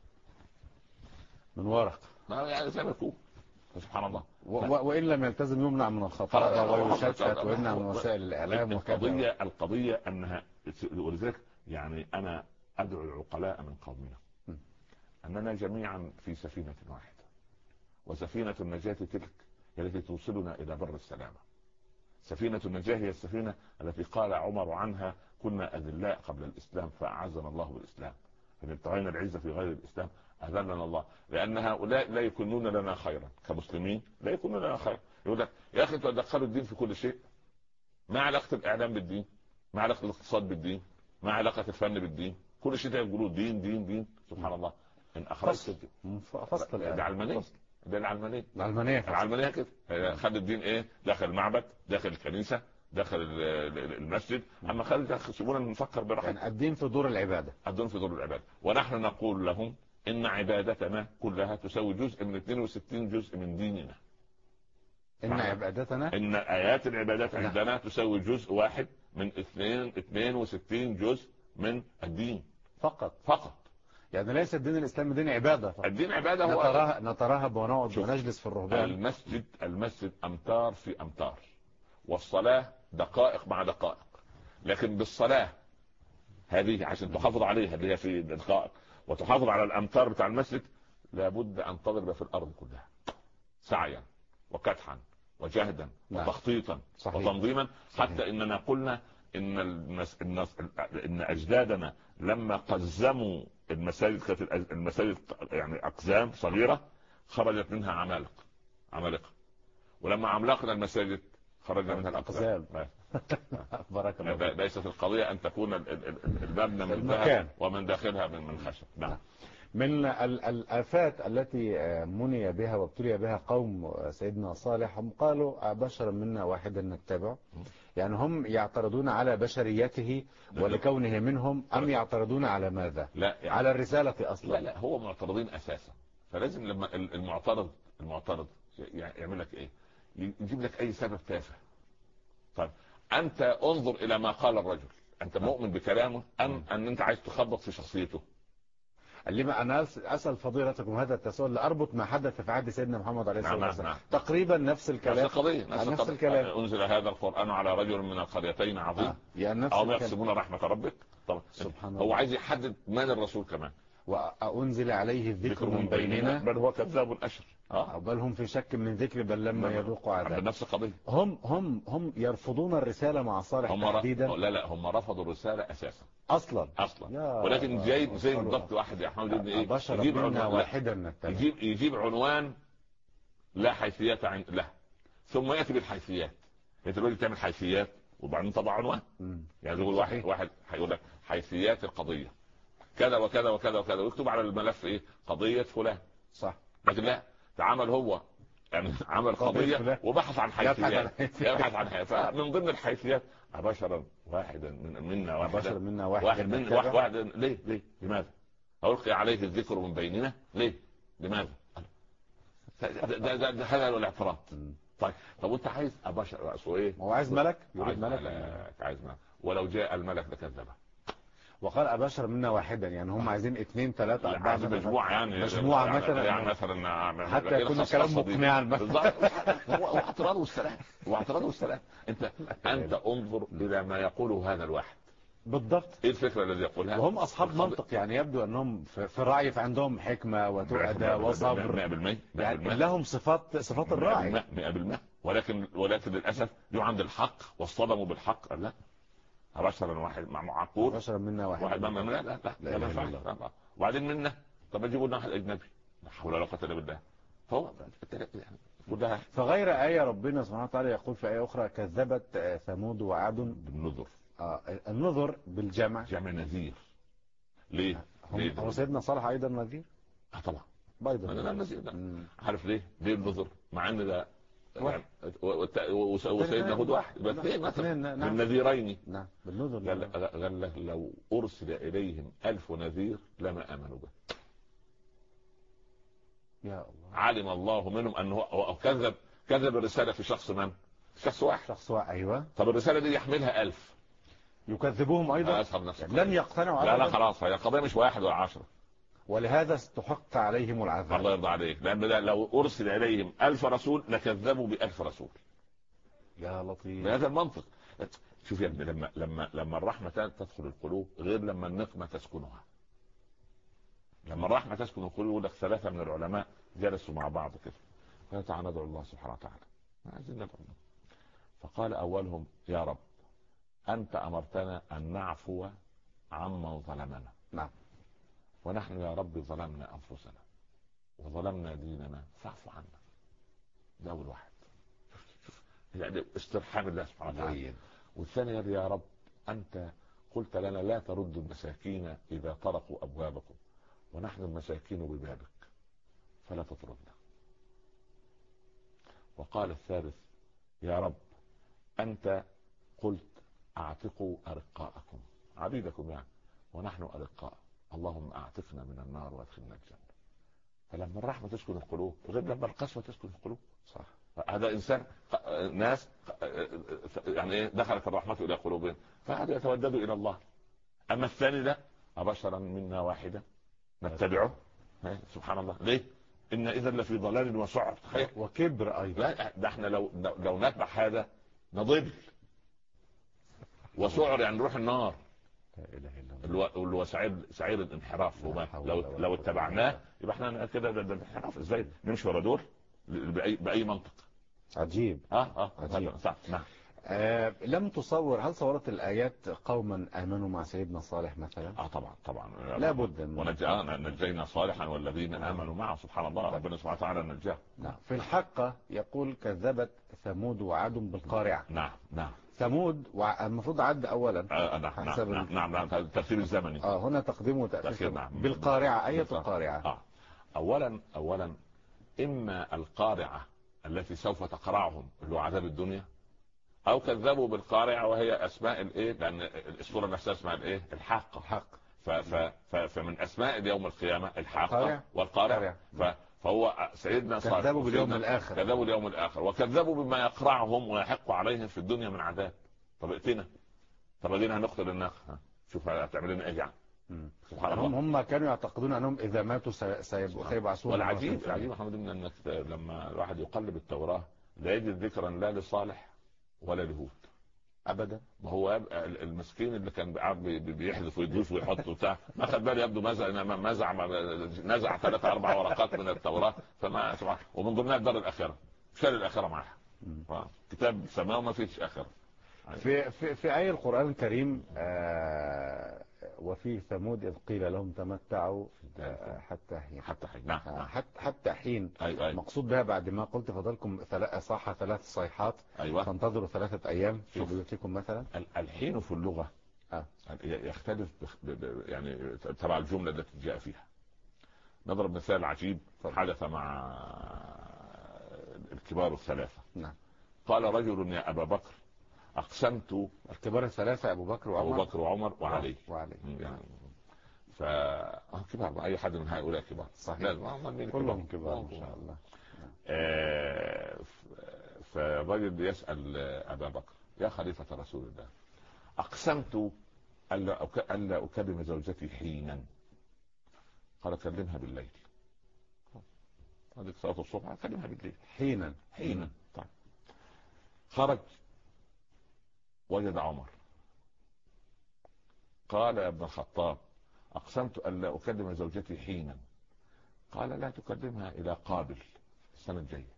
من ورق، يعني زي ما يكون. سبحان الله. وإن لم يلتزم يمنع من الخطأ ويشتت ويمنع من وسائل الإعلام وكذا. القضية أنها، ولذلك يعني أنا أدعو العقلاء من قومنا أننا جميعا في سفينة واحدة، وسفينة النجاة تلك التي توصلنا الى بر السلامه. سفينه النجاه هي السفينه التي قال عمر عنها: كنا اذلاء قبل الاسلام فاعزنا الله بالاسلام، فان ابتغينا العزه في غير الاسلام اذلنا الله. لان هؤلاء لا يكونون لنا خيرا كمسلمين، لا يكونون لنا خيرا. يقول لك: يا اخي انتوا تدخلوا الدين في كل شيء. ما علاقه الاعلام بالدين؟ ما علاقه الاقتصاد بالدين؟ ما علاقه الفن بالدين؟ كل شيء ده يقولوا دين دين دين. سبحان الله. ان اخرجت فصل العلمانيه، ده العلمانيه كده خد الدين ايه؟ داخل المعبد، داخل الكنيسه، داخل المسجد. اما خلي سيبونا نفكر براحتنا. يعني الدين في دور العباده، الدين في دور العباده. ونحن نقول لهم ان عبادتنا كلها تساوي جزء من 62 جزء من ديننا. ان عبادتنا، ان ايات العبادات عندنا تساوي جزء واحد من 62 جزء من الدين فقط. يعني ليس الدين الاسلامي دين عباده فقط. الدين عباده هو نترهب ونقعد ونجلس في الرهبان. المسجد امتار في امتار، والصلاه دقائق مع دقائق. لكن بالصلاه هذه عشان تحافظ عليها اللي هي في دقائق وتحافظ على الامتار بتاع المسجد، لابد ان تضرب في الارض كلها سعيا وكدحا وجهدا وتخطيطا وتنظيما. حتى اننا قلنا ان اجدادنا لما قزموا المساجد، كانت المساجد يعني اقزام صغيره خرجت منها عمالقه، ولما عملقنا المساجد خرجنا منها الاقزام. بارك الله. ليست القضيه ان تكون المبنى من ذهب ومن داخلها من خشب. نعم. من الآفات التي مني بها وابتلي بها قوم سيدنا صالح، هم قالوا: بشرا منا واحدا نتبعه. يعني هم يعترضون على بشريته ولكونه منهم، أم يعترضون على ماذا؟ لا يعني على الرسالة أصلا. لا هو معترضين أساسا. فلازم لما المعترض يعمل لك إيه؟ يجيب لك أي سبب تافه. طيب أنت انظر إلى ما قال الرجل، أنت مؤمن بكلامه أم أن أنت عايز تخبط في شخصيته؟ لما أنا أسأل فضيلتكم هذا التساؤل لأربط ما حدث في عهد سيدنا محمد عليه الصلاة والسلام. تقريبا نفس الكلام، نفس الكلام. أنزل هذا القرآن على رجل من القريتين عظيم أو يقسمون رحمة ربك. طبعا سبحان الله. هو عايز يحدد من الرسول كمان. وأنزل عليه الذكر من بيننا بل هو كذاب أشر. بل هم في شك من ذكر بل لما يذوقوا عذاب. نفس القضية. هم يرفضون الرسالة مع صالح تحديدا. لا هم رفضوا الرسالة أساسا اصلا. ولكن زي بالضبط واحد يا حمد ابن ايه يجيب عنوان لا حيثيات له، ثم ياتي بالحيثيات. انت دلوقتي تعمل حيثيات وبعدين طبع عنوان. يعني يقول واحد هيقول لك حيثيات القضيه كذا وكذا وكذا وكذا، ويكتب على الملف ايه؟ قضيه فلان. صح. لكن لا، تعامل هو يعني عمل قضيه وبحث عن حيثيات. يبحث عن حيثيات. فمن ضمن الحيثيات: بشرا واحدا منا واحدا ليه؟ لماذا؟ ألقي عليه الذكر من بيننا ليه؟ لماذا؟ ده هذا الاعتراض. طيب وانت عايز بشر ايه؟ هو عايز ملك، يريد ملك. عايز ملك، ولو جاء الملك لكذبه. وقال أبشر منا واحدا، يعني هم عايزين 2 3 4 مجموعة، يعني مجموعة مثلا حتى يكون الكلام مقنعا مثلا. هو اعتراض والسلام. انت انظر الى ما يقوله هذا الواحد بالضبط. ايه الفكرة الذي يقولها؟ وهم اصحاب منطق، يعني يبدو انهم في الرعي فعندهم حكمة وتؤدى وصبر، 100%. يعني لهم صفات الراعي 100%. ولكن للاسف جو عند الحق واصطدموا بالحق. لا، بشرا واحد معقول، بشرا منا واحد لا. وبعدين منا، طب اجيبوا لنا واحد اجنبي، لا حول ولا قوه الا بالله. فهو كلها. فغير آية ربنا سبحانه وتعالى يقول في آية أخرى: كذبت ثمود وعاد بالنذر. النذر بالجمع، جمع نذير. ليه؟ هو سيدنا صالح ايضا نذير؟ طبعا بيضا. انا نذير. عارف ليه النذر؟ مع ان ده وسيدنا هود واحد بس مثلا من نذيرين. نعم بالنذر. قال لك لو ارسل اليهم 1000 نذير لما امنوا به. يا الله. علم الله منهم انه كذب الرساله في شخص من؟ شخص واحد. ايوه. طب الرساله دي يحملها 1000 يكذبوهم ايضا. لن يقتنعوا. لا خلاص، هي القضيه مش 1 ولا 10. ولهذا استحق عليهم العذاب. الله يرضى عليك، لان لو ارسل اليهم 1000 رسول لكذبوا ب1000 رسول. يا لطيف. بهذا المنطق. شوف يا ابني، لما الرحمه تدخل القلوب غير لما النقمه تسكنها. لما الرحمه تسكن القلوب، يقول لك 3 من العلماء جلسوا مع بعض كده، قال تعالى ندعو الله سبحانه وتعالى، عايزين ندعو الله. فقال أولهم يا رب أنت أمرتنا أن نعفو عمن ظلمنا. نعم. ونحن يا رب ظلمنا أنفسنا وظلمنا ديننا فاعف عنا. ده أول واحد، يعني استرحام الله سبحانه وتعالى. والثاني يا رب أنت قلت لنا لا ترد المساكين إذا طرقوا أبوابكم ونحن المساكين ببابك فلا تطردنا. وقال الثالث يا رب أنت قلت اعتقوا أرقاءكم، عبيدكم يعني، ونحن أرقاء، اللهم اعتقنا من النار وادخلنا الجنة. فلما الرحمة تسكن القلوب غير لما القسوة تسكن القلوب. صح. هذا إنسان ناس يعني دخلت الرحمة إلى قلوبهم فهذا يتوددوا إلى الله. أما الثاني لا، أبشرا منا واحدة نتبعه. سبحان الله، ليه؟ إن إذا لفي ضلال وسعر وكبر أيضا. لا ده احنا لو نتبع هذا نضل، وسعر يعني نروح النار. اللي هو سعير الانحراف. لو اتبعناه يبقى احنا كده ده انحراف. ازاي نمشي ورا دول باي منطق؟ عجيب. عجيب. صح. نعم. لم تصور، هل صورت الآيات قوما آمنوا مع سيدنا صالح مثلا؟ طبعا لا بد. ونجينا صالحا والذين آمنوا معه. سبحان الله، ربنا سبحانه وتعالى نجاه. نعم. في الحقة يقول كذبت ثمود وعاد بالقارعة. نعم. ثمود المفروض عد أولا. نعم. الترتيب الزمني. هنا تقديم وتأخير. نعم. بالقارعة. أية القارعة؟ أولا إما القارعة التي سوف تقرعهم اللي هو عذاب الدنيا، او كذبوا بالقارعة وهي اسماء الايه، لان الاسطوره نفسها اسمها الايه، الحاقه. فمن اسماء يوم القيامه الحاقه والقارعه. فهو سيدنا صالح كذبوا باليوم الاخر. كذبوا اليوم الاخر وكذبوا بما يقرعهم ويحق عليهم في الدنيا من عذاب. طب ائتنا، طب ادينا هنقتل الناس، شوف هتعمل لنا ايه يعني. سبحان الله. هم كانوا يعتقدون انهم اذا ماتوا سيبعثون. والعجيب محمد انك لما الواحد يقلب التوراه لا يجد ذكرا لا لصالح ولا لهود ابدا. ما هو المسكين اللي كان قاعد بيحذف ويضيف ويحط وبتاع ما خد باله، يبدو نزع 3-4 ورقات من التوراه. فما سبحان، ومن ضمنها الدار الاخره، شال الاخره معها. كتاب سماء وما فيش اخره. في آية القرآن الكريم وفي ثمود إذ قيل لهم تمتعوا حتى حين. نعم. حتى حين. أيوة. مقصود بها بعد ما قلت فضلكم صاح 3 صيحات. أيوة. فانتظروا 3 أيام في بيوتكم مثلا. الحين في اللغة يختلف يعني تبع الجملة التي جاء فيها. نضرب مثال عجيب حدث مع الكبار ال3. نعم. قال رجل يا أبا بكر أقسمت. الكبار ال3 أبو بكر وعمر وعلي. يعني كبار، أي حد من هؤلاء كبار. صحيح. كلهم كبار إن شاء الله. فالرجل يسأل أبا بكر يا خليفة رسول الله أقسمت ألا أكلم زوجتي حينا. قال كلمها بالليل. هذيك صلاة الصبح كلمها بالليل. حينا. طيب. خرج وجد عمر. قال يا ابن الخطاب أقسمت ألا أكلم زوجتي حينا. قال لا تكلمها إلى قابل السنة الجاية.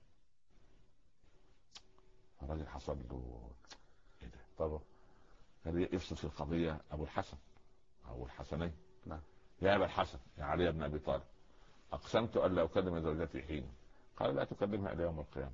الراجل حصل له ايه ده؟ طبعا كان يفصل في القضية أبو الحسن أو الحسنين. نعم. يا أبا الحسن يا علي بن أبي طالب أقسمت ألا أكلم زوجتي حينا. قال لا تكلمها إلى يوم القيامة.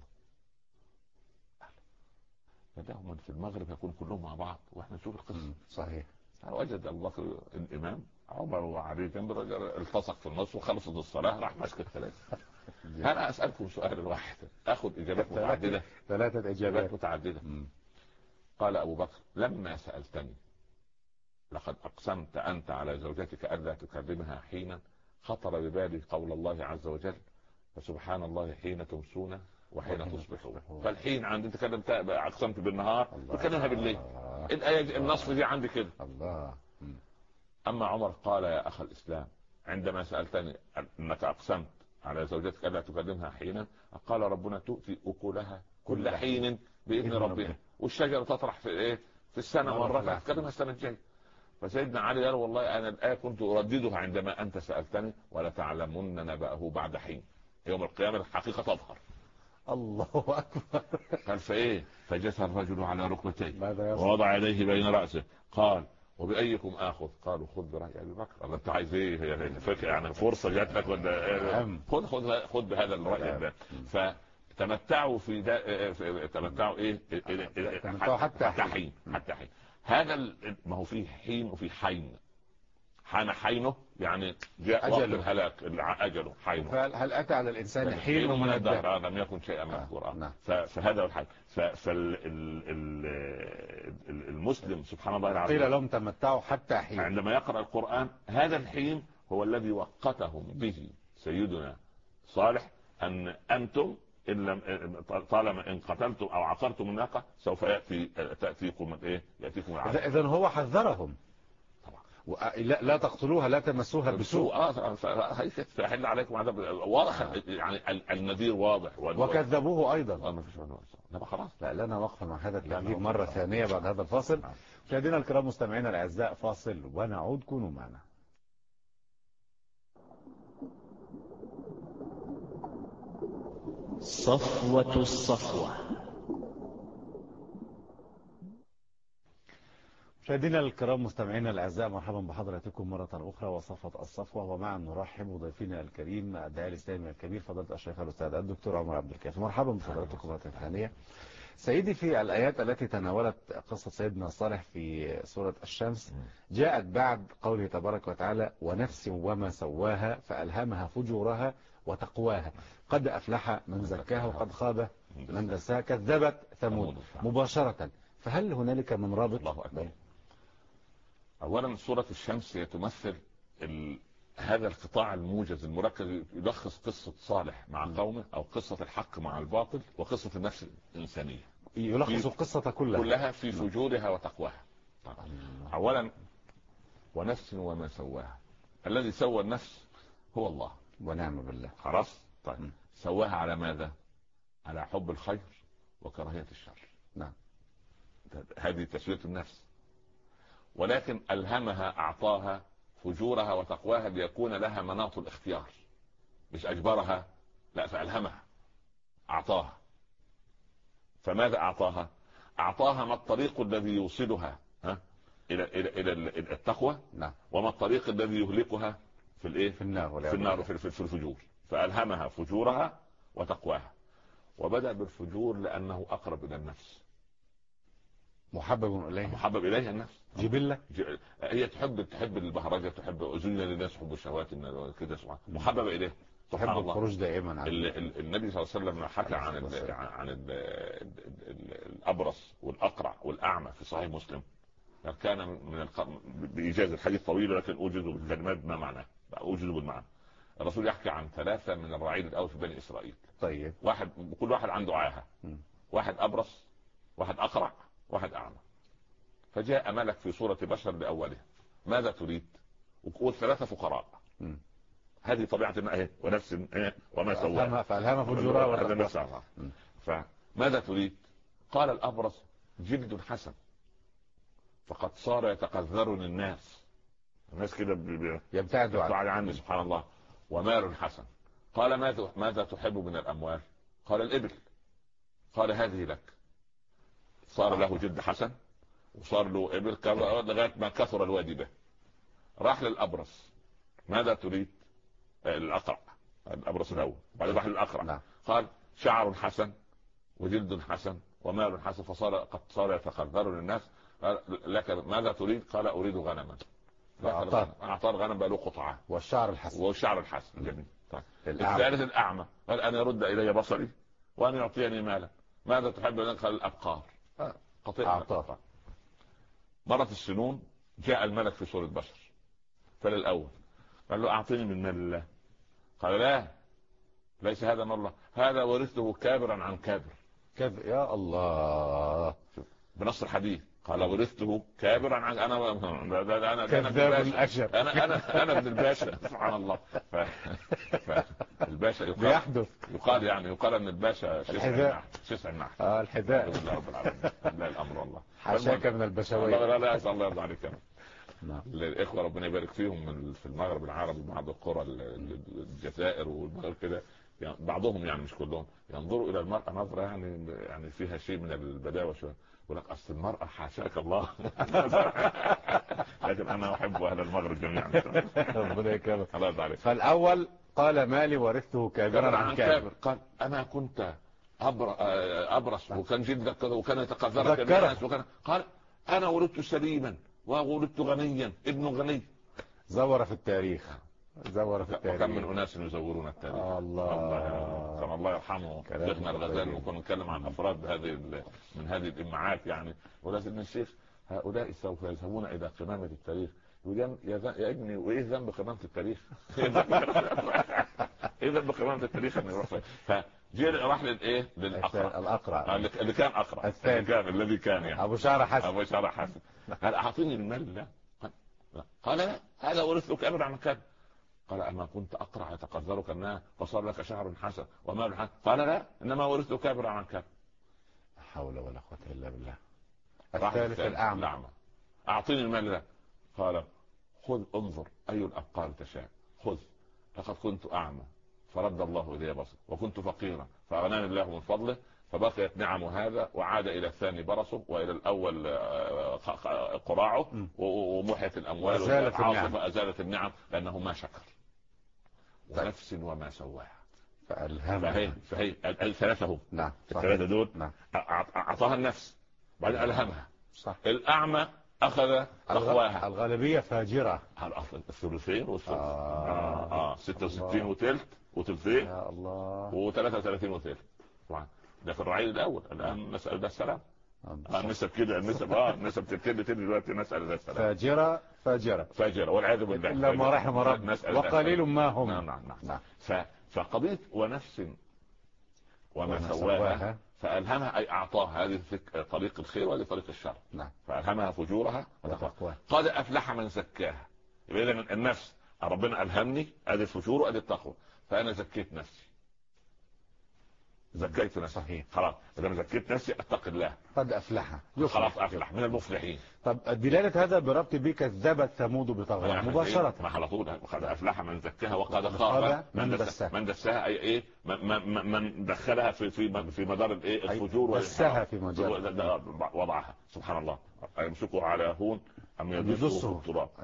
فدهم في المغرب يكون كلهم مع بعض واحنا نشوف القصة. صحيح. وجد الله الإمام عمر وعلي جنب الرجل التصق في النص وخلصت الصلاة راح ماسك ال3. أنا أسألكم سؤال الواحد أخذ إجابات متعددة. 3 إجابات متعددة. قال أبو بكر لما سألتني لقد أقسمت أنت على زوجتك ألا تكلمها حينا خطر ببالي قول الله عز وجل فسبحان الله حين تمسون وحين تصبحون. فالحين عندي تكلمت أقسمت بالنهار تكلمها بالليل. الآية النصف دي عندي كده. الله. أما عمر قال يا أخ الإسلام عندما سألتني أنك أقسمت على زوجتك ألا تكلمها حينا قال ربنا تؤتي أكلها كل حين بإذن ربها والشجرة تطرح في إيه في السنة مرة فتكلمها السنة الجاية. فسيدنا علي قال والله أنا الآية كنت أرددها عندما أنت سألتني ولا تعلمن نبأه بعد حين. يوم القيامة الحقيقة تظهر. الله أكبر. قال فايه؟ فجثى الرجل على ركبتيه ماذا يصنع؟ ووضع يديه بين رأسه قال وبأيكم آخذ؟ قالوا خذ برأي أبي بكر. قال أنت عايز إيه؟ هي فكرة يعني فرصة جات لك ولا خذ بهذا الرأي. فتمتعوا تمتعوا إيه؟ تمتعوا حتى حين. هذا ما هو فيه حين وفيه حين. حان حينه يعني جاء وقت الهلاك، اجله حينه. هل اتى على الانسان حين من الدهر لم يكن شيئا مذكورا. فهذا هو الحال. فالمسلم سبحان الله العظيم قيل لهم تمتعوا حتى حين. عندما يقرأ القرآن هذا الحين هو الذي وقتهم به سيدنا صالح ان انتم طالما ان قتلتم او عقرتم الناقه سوف تاتيكم العذاب. اذا هو حذرهم لا تقتلوها لا تمسوها بسوء. فأحل عليكم عذاب واضح يعني النذير واضح. وكذبوه ايضا. ما فيش خلاص. لا لنا وقفه مع هذا التكذيب مره ثانيه بعد هذا الفاصل. مشاهدينا الكرام مستمعينا الاعزاء فاصل ونعود، كونوا معنا. صفوة الصفوة. مشاهدينا الكرام مستمعينا الاعزاء مرحبا بحضراتكم مره اخرى وصفوة الصفوه، ومعا نرحب بضيفنا الكريم الداعي الاسلامي الكبير فضيله الشيخ الاستاذ الدكتور عمر عبد الكافي. مرحبا بحضراتكم مره ثانيه. سيدي، في الايات التي تناولت قصه سيدنا صالح في سوره الشمس جاءت بعد قوله تبارك وتعالى ونفس وما سواها فالهمها فجورها وتقواها قد افلح من زكاها وقد خاب من دساها كذبت ثمود مباشره. فهل هنالك من رابط؟ الله أكبر. اولا سورة الشمس هي تمثل هذا القطاع الموجز المركز يلخص قصة صالح مع قومه او قصة الحق مع الباطل وقصة النفس الانسانية. يلخص القصة كلها في فجورها وتقواها. اولا ونفس وما سواها. الذي سوى النفس هو الله ونعم بالله. خلاص. طيب سواها على ماذا؟ على حب الخير وكراهية الشر. نعم. هذه تسوية النفس. ولكن ألهمها أعطاها فجورها وتقواها ليكون لها مناط الاختيار، مش أجبرها، لا، فألهمها أعطاها. فماذا أعطاها؟ أعطاها ما الطريق الذي يوصلها إلى التقوى. نعم. وما الطريق الذي يهلكها في النار في الفجور. فألهمها فجورها وتقواها. وبدأ بالفجور لأنه أقرب إلى النفس، محبب إليها النفس. جبلة. هي تحب البهرجة، تحب زين للناس حب الشهوات كده، سبحان محببة إليه. تحب الخروج دائما. النبي صلى الله عليه وسلم حكى عن الأبرص والأقرع والأعمى في صحيح مسلم. كان من بإيجاز الحديث طويل لكن أوجز بالكلمات ما معناه، أوجز بالمعنى. الرسول يحكي عن 3 من الرعيل الأول في بني إسرائيل. طيب. كل واحد عنده عاهة. واحد أبرص، واحد أقرع، واحد أعمى. فجاء ملك في صورة بشر لأوله. ماذا تريد؟ والثلاثة فقراء. هذه طبيعة الماء ونفس وما سواها فألهمها فجورها وتقواها. فماذا تريد؟ قال الأبرص جلد حسن فقد صار يتقذرني الناس كده يبتعدوا عني، سبحان الله. ومال حسن. قال ماذا تحب من الأموال؟ قال الإبل. قال هذه لك. صار له جلد حسن وصار له إبل لغاية ما كثر الوادي به. راح للأبرص. ماذا تريد؟ الأقرع. الأبرص الأول. بعد راح للأقرع. نعم. قال شعر حسن وجلد حسن ومال حسن قد صار يتقذر للناس. قال لك ماذا تريد؟ قال أريد غنما. أعطاه الغنم بقى له قطعة. والشعر الحسن. جميل. طيب. الثالث الأعمى. قال أن يرد إلي بصري وأن يعطيني مالا. ماذا تحب؟ قال الأبقار. أعطاه. مرت السنون جاء الملك في صورة بشر. فللأول قال له أعطيني من مال الله. قال لا، ليس هذا مال الله، هذا ورثته كابرا عن كابر. يا الله. بنص الحديث قال ورثته كابرا عن انا كذاب الاشر. انا ابن الباشا. سبحان الله. الباشا يقال ان الباشا شسع النحل. الحذاء. رب العالمين. لا الامر والله. حاشاك من البشوية. لا الله يرضى عليك. الاخوه ربنا يبارك فيهم في المغرب العربي بعض القرى الجزائر والمغرب كده يعني بعضهم يعني مش كلهم ينظروا الى المرأة نظرة يعني فيها شيء من البداوة شوية، يقول لك اصل المرأة حاشاك الله. لكن انا احب اهل المغرب جميعا. ربنا يكرمك. الله يرضى عليك. فالاول قال مالي ورثته كابرا عن كابر. قال انا كنت ابرص وكان جدا كذا وكان يتقذرك الناس وكان قال انا ولدت سليما وولدت غنيا ابن غني. زور في التاريخ. وكم من اناس يزورون التاريخ. الله كان الله يرحمه شيخنا الغزالي، وكنا نتكلم عن افراد من هذه الامعات يعني. ولكن الشيخ هؤلاء سوف يذهبون الى قمامة التاريخ. يا ابني وايه ذنب قمامة التاريخ؟ ايه ذنب قمامة التاريخ ان يروح؟ فجاء راح للايه؟ الاقرع اللي كان اقرع الثاني الذي كان يعني ابو شعر حسن. قال اعطيني المال. لا قال لا هذا ورثك ابدا عن كذا. قال اما كنت اقرع يتقذرك الناس فصار لك شعر حسن ومال حسن. قال لا انما ورثت كابرا عن كابر. لا حول ولا قوه الا بالله. الثالث الاعمى. اعطيني المال ده. قال خذ انظر اي الابقال تشاء خذ، لقد كنت اعمى فرد الله الي بصر، وكنت فقيرا فاغناني الله من فضله، فبقيت نعم هذا وعاد الى الثاني برصه والى الاول قراعه ومحيت الاموال وازالت النعم لانه ما شكر. ونفس وما سواها فألهمها. فهي الثلاثه. نعم الثلاثه دول. نعم. اعطاها النفس بعدين الهمها. صح. الاعمى اخذ تقواها. الغالبيه فاجره. الثلثين والثلث 66 وثلث وثلثين يا الله و33 وثلث. طبعا ده في الرعيل الاول. الان نسال ده السلام. النسب كده النسب تبتدي دلوقتي نسال ده السلام. فاجره والعياذ بالله الا ما رحم رب وقليل ما هم. نعم. فقضيه ونفس وما سواها فألهمها أي أعطاها. هذه طريق الخير وهذه طريق الشر. نعم. فألهمها فجورها وتقواها. قد أفلح من زكاها. يبقى إذا النفس ربنا ألهمني هذه الفجور وهذه التقوى، فأنا زكيت نفسي. زكيت نفسي. صحيح. خلاص إذا زكيت نفسي أتقي الله. قد أفلح. خلاص أفلح من المفلحين. طب دلالة هذا بربط بك كذبت ثمود بطغواها مباشرة. ما على طول قد أفلح من زكاها وقد خاب من دساها. أي إيه من دخلها في مدار الإيه الفجور دسها في مجال وضعها. سبحان الله. يمسكه على هون أم يدسه في التراب.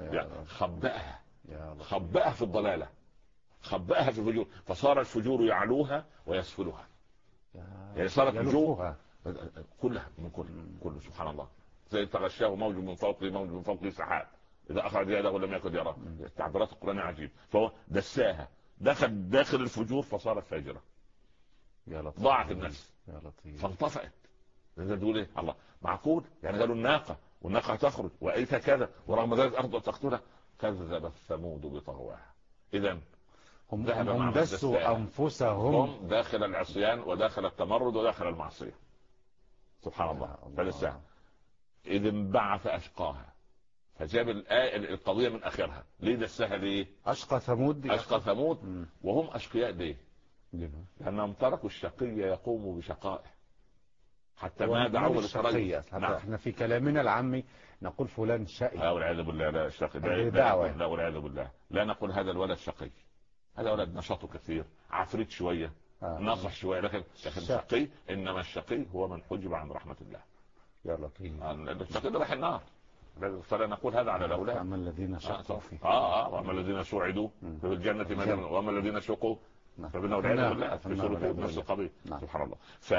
خبأها في الضلالة، خبأها في الفجور، فصار الفجور يعلوها ويسفلها. يعني صارت فجور كلها من كل سبحان الله. زي تغشاه موج من فوقه موج من فوقه سحاب اذا اخرج يده لم يكن يراه. تعبيرات القرآن عجيب. فهو دساها داخل الفجور فصارت فاجرة. ضاعت النفس فانطفأت. لذا تقول ايه الله معقول يعني قالوا الناقة والناقة تخرج وايتها كذا ورغم ذلك ارض تقتلها. كذب الثمود بطغواها. اذا هم دسوا انفسهم. هم داخل العصيان وداخل التمرد وداخل المعصية. سبحان الله. فلسه إذ انبعث أشقاها. فجاب القضية من آخرها. ليه دسها ليه؟ أشقى ثمود. وهم أشقياء ليه؟ لأنهم تركوا الشقي يقوم بشقائه حتى ما دعوا للشقية. احنا في كلامنا العامي نقول فلان شقي. لا والعياذ بالله. لا الشقي لا والعياذ بالله. لا نقول هذا الولد شقي. هذا ولد نشاطه كثير عفريت شوية نصح شوية لكن شقي. إنما الشقي هو من حجب عن رحمة الله. يا لطيف. الشقي راح النار. فلا نقول هذا على الأولاد. أما الذين شقوا فيه. وأما الذين سوعدوا في الجنة مدى وأما الذين شقوا فبنا والعياذ بالله في سورة نفس القضية. سبحان الله.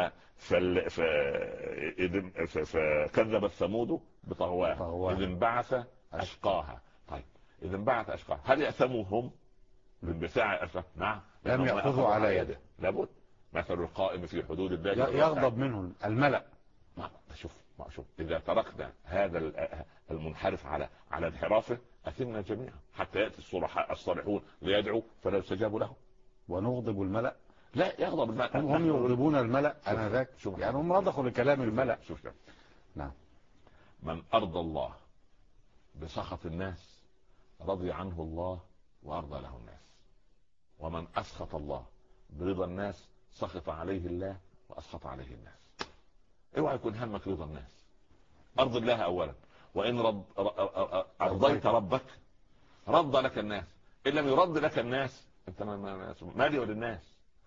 فكذب الثمود بطغواها إذ انبعث أشقاها. طيب إذ انبعث أشقاها هل يأثموا هم بالبساعة؟ نعم. لم يأخذوا على يده. لابد. مثل القائم في حدود الله يغضب منهم الملأ. شوف إذا تركنا هذا المنحرف على انحرافه أثمنا جميعا حتى يأتي الصالحون ليدعوا فلا يستجاب له. ونغضب الملأ. لا يغضب الملأ. هم يغضبون الملأ. أنا ذاك يعني هم رضخوا لكلام الملأ. شوف نعم. من أرضى الله بسخط الناس رضي عنه الله وأرضى له الناس. ومن أسخط الله برضا الناس سخط عليه الله وأسخط عليه الناس. اوعى يكون همك رضا الناس. ارض الله اولا. وان ارضيت ربك رضى لك الناس. ان لم يرض لك الناس انت مالي وللناس.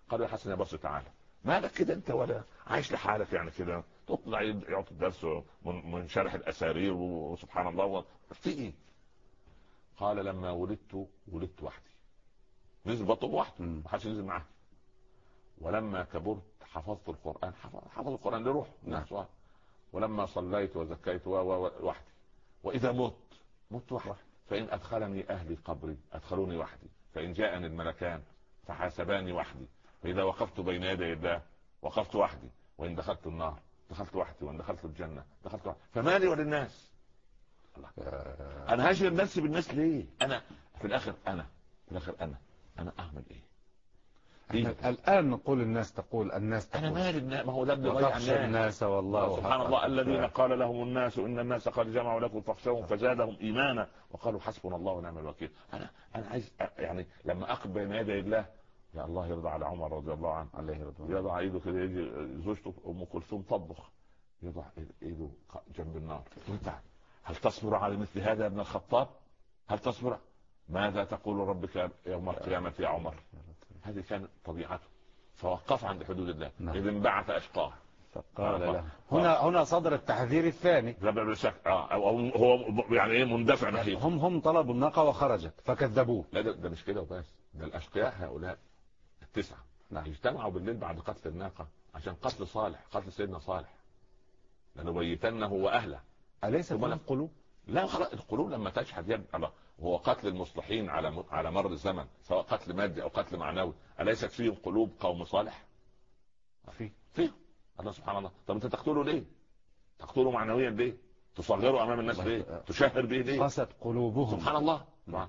قالوا يا حسن يا بص تعالى، مالك كده انت ولا عايش لحالك يعني كده، تطلع يعطي الدرس من شرح الاسارير وسبحان الله في ايه؟ قال لما ولدت وحدي، نزل بطل وحده ما حدش نزل معاه. ولما كبرت حفظت القرآن، حفظ القرآن لروح نفسه. ولما صليت وزكيت وحدي. وإذا مت وحدي. فإن أدخلني أهلي قبري أدخلوني وحدي، فإن جاءني الملكان فحاسباني وحدي، فإذا وقفت بين يدي الله وقفت وحدي، وإن دخلت النار دخلت وحدي، وإن دخلت الجنة دخلت وحدي. فمالي وللناس؟ الله. أنا هشغل نفسي بالناس ليه؟ أنا في الآخر أنا أعمل إيه؟ الآن نقول الناس تقول أنا مالي الناس، ما هو ده اللي ضيع الناس والله سبحان الله. الذين قال لهم الناس إن الناس قد جمعوا لكم فاخشوهم فزادهم إيمانا وقالوا حسبنا الله ونعم الوكيل. أنا عايز يعني لما أقف بين يدي الله، يا الله يرضى على عمر رضي الله عنه، عليه رضوان، يضع ايده كده، يجي زوجته ام كلثوم تطبخ، يضع ايده جنب النار، هل تصبر على مثل هذا يا ابن الخطاب؟ هل تصبر؟ ماذا تقول ربك يوم القيامة يا عمر؟ هذه كانت طبيعته، فوقف عند حدود الله. إذ انبعث أشقاه فقال له هنا صدر التحذير الثاني. هو يعني ايه مندفع نحيف. هم طلبوا الناقة وخرجت فكذبوه. لا ده مش كده وبس، ده الأشقياء هؤلاء التسعة اجتمعوا بالليل بعد قتل الناقة عشان قتل صالح، قتل سيدنا صالح، لنبيتنه وأهله. أليس لهم قلوب؟ لا خلاص، القلوب لما تشهد يد الله. هو قتل المصلحين على مر الزمن، سواء قتل مادي او قتل معنوي، اليست فيهم قلوب قوم صالح؟ فيه الله سبحان الله. طب انت تقتله ليه؟ تقتله معنويا ليه؟ تصغره امام الناس ليه؟ تشهر به ليه؟ قست قلوبهم سبحان الله.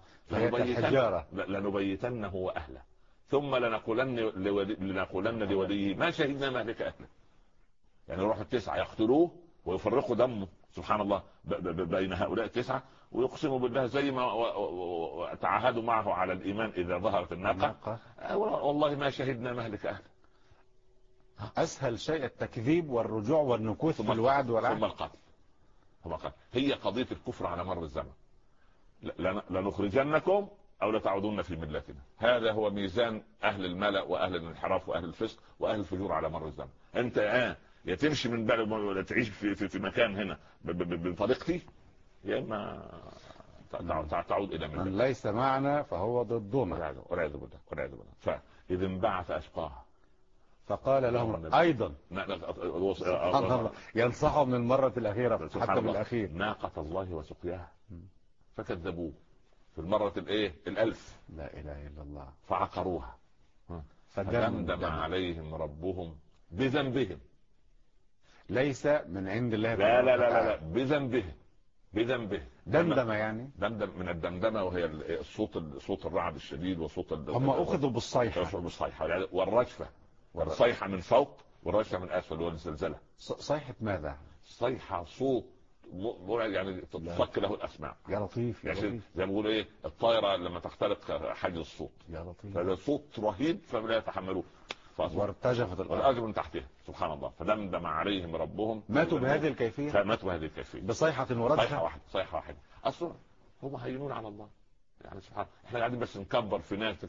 لنبيتنه واهله ثم لنقولن لوليه ما شهدنا مهلك اهله. يعني يروح التسعه يقتلوه ويفرقوا دمه سبحان الله بين هؤلاء التسعه، ويقسموا بالله زي ما تعاهدوا معه على الإيمان إذا ظهرت الناقة، والله ما شهدنا مهلك أهل. أسهل شيء التكذيب والرجوع والنكوث بالوعد والعهد. ثم القتل. هي قضية الكفر على مر الزمن. لنخرجنكم أو لتعودون في ملتنا. هذا هو ميزان أهل الملأ وأهل الانحراف وأهل الفسق وأهل الفجور على مر الزمن. أنت يا تمشي من بلد ولا تعيش في مكان هنا بطريقتي، يا اما تعود الى من ليس معنا فهو ضدنا والعياذ بالله. فاذا انبعث اشقاها فقال لهم ايضا ينصحهم من المره الاخيره حتى بالاخير ناقة الله وسقياها فكذبوه في المره الالف. لا اله الا الله. فعقروها فدمدم عليهم ربهم بذنبهم. ليس من عند الله. لا بذنبه. دمدمه يعني دمدم من الدمدمه، وهي صوت الرعد الشديد وصوت هم اخذوا بالصيحه والرجفه، والصيحه من فوق والرجفه من اسفل والزلزله. صيحه ماذا؟ صيحه صوت يعني تفك له الاسماع. يا لطيف يعني زي ما بيقولوا الطائره لما تخترق حاجز الصوت، يا لطيف، فهذا صوت رهيب فلا يتحملوه، وارتجفت الارض من تحتها سبحان الله. فدمدم عليهم ربهم. ماتوا بهذه الكيفيه. بصيحه ورجفه. صيحه واحده. اصلا هم هينون على الله يعني سبحان. احنا قاعدين بس نكبر في ناس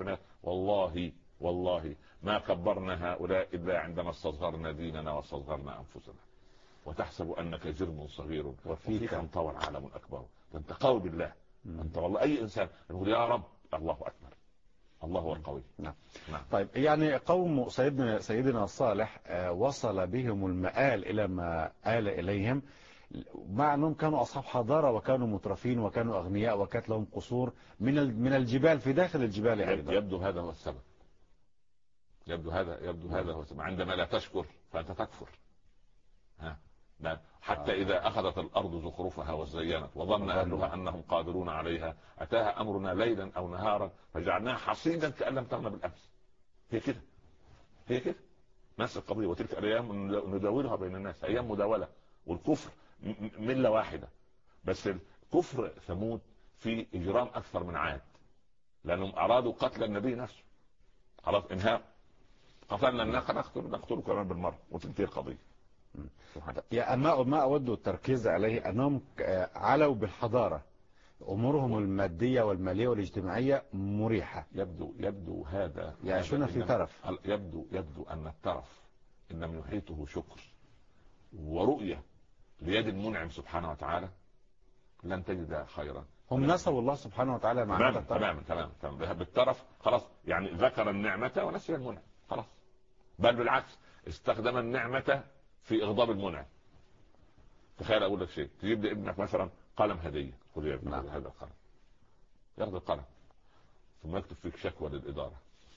والله ما كبرنا هؤلاء الا عندما استصغرنا ديننا واستصغرنا انفسنا. وتحسب انك جرم صغير وفيك انطوى العالم الاكبر. انت قوي بالله. انت والله اي انسان يقول يا رب الله اكبر، الله هو القوي. نعم. طيب يعني قوم سيدنا الصالح وصل بهم المآل إلى ما آل إليهم، مع أنهم كانوا أصحاب حضارة وكانوا مترفين وكانوا أغنياء وكانت لهم قصور من الجبال في داخل الجبال. يبدو هذا هو السبب. يبدو هذا هو السبب. عندما لا تشكر فأنت تكفر. حتى إذا أخذت الأرض زخرفها وزينت وظن أهلها أنهم قادرون عليها أتاها أمرنا ليلا أو نهارا فجعلناها حصيدا كأن لم تغن بالأمس. هي كده نفس القضية. وتلك الأيام نداولها بين الناس، أيام مداولة. والكفر ملة واحدة، بس الكفر ثمود في إجرام أكثر من عاد، لأنهم أرادوا قتل النبي نفسه. خلاص انهاء، قتلنا الناقة نقتله كمان بالمرة وتنتهي القضية. يا ما أود التركيز عليه أنهم علوا بالحضارة أمورهم المادية والمالية والاجتماعية مريحة. يبدو هذا يعيشون في ترف. يبدو أن الترف إنما يحيطه شكر ورؤية ليد المنعم سبحانه وتعالى لن تجد خيرا. هم نسوا الله سبحانه وتعالى مع هذا الترف. تمام بالترف خلاص، يعني ذكر النعمة ونسي المنعم خلاص، بل بالعكس استخدم النعمة في إغضاب المنعم. تخيل أقول لك شيء، تجيب لابنك مثلا قلم هدية، قل يا ابني هذا القلم، ياخذ القلم ثم يكتب فيك شكوى للإدارة.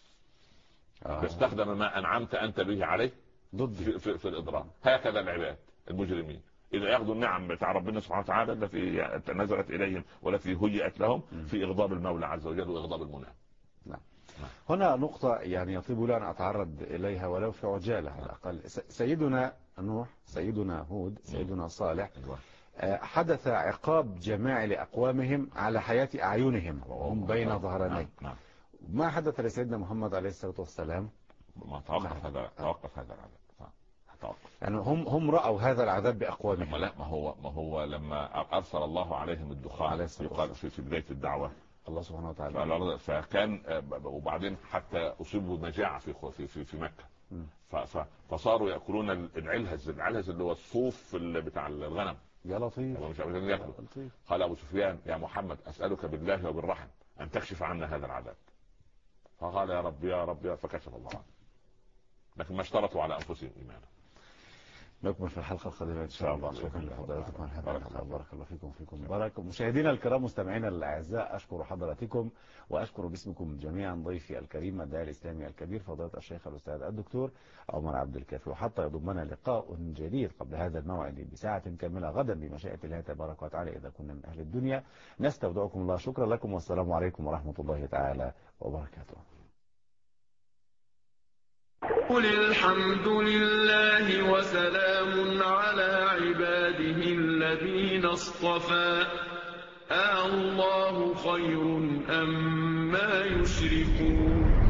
تستخدم ما أنعمت أنت به عليه ضد في الإضرار. هكذا العباد المجرمين إذا ياخذوا النعم بتاع ربنا سبحانه وتعالى التي نزلت إليهم والتي هيئت لهم في إغضاب المولى عز وجل وإغضاب المنعم. هنا نقطة يعني يطيب لي أن أتعرض إليها ولو في عجالة على الأقل. سيدنا نوح، سيدنا هود، سيدنا صالح، حدث عقاب جماعي لأقوامهم على حياة أعينهم وهم بين ظهراني. ما حدث لسيدنا محمد عليه الصلاة والسلام؟ ما توقف هذا العذاب. يعني هم رأوا هذا العذاب بأقوامهم. لا، ما هو لما أرسل الله عليهم الدخان يقال في بداية الدعوة الله سبحانه وتعالى، فكان وبعدين حتى أصيبوا بمجاعة في مكة، فصاروا يأكلون العلهز اللي هو الصوف بتاع الغنم. يا لطيف. مش عارفين ياكلوا. قال أبو سفيان يا محمد أسألك بالله وبالرحم أن تكشف عنا هذا العذاب. فقال يا رب فكشف الله عنه، لكن ما اشترطوا على أنفسهم إيمانا. نكمل في الحلقة القادمة إن شاء الله. شكرا لحضراتكم. بارك الله فيكم. بارك مشاهدينا الكرام، مستمعينا الأعزاء، أشكر حضراتكم وأشكر باسمكم جميعا ضيفي الكريم الداعي الإسلامي الكبير فضيلة الشيخ الأستاذ الدكتور عمر عبد الكافي. وحتى يضمنا لقاء جديد قبل هذا الموعد بساعة كاملة غدا بمشيئة الله تبارك وتعالى إذا كنا من أهل الدنيا، نستودعكم الله. شكرا لكم والسلام عليكم ورحمة الله تعالى وبركاته. قل الحمد لله وسلام على عباده الذين اصطفى الله خير أم ما يشركون.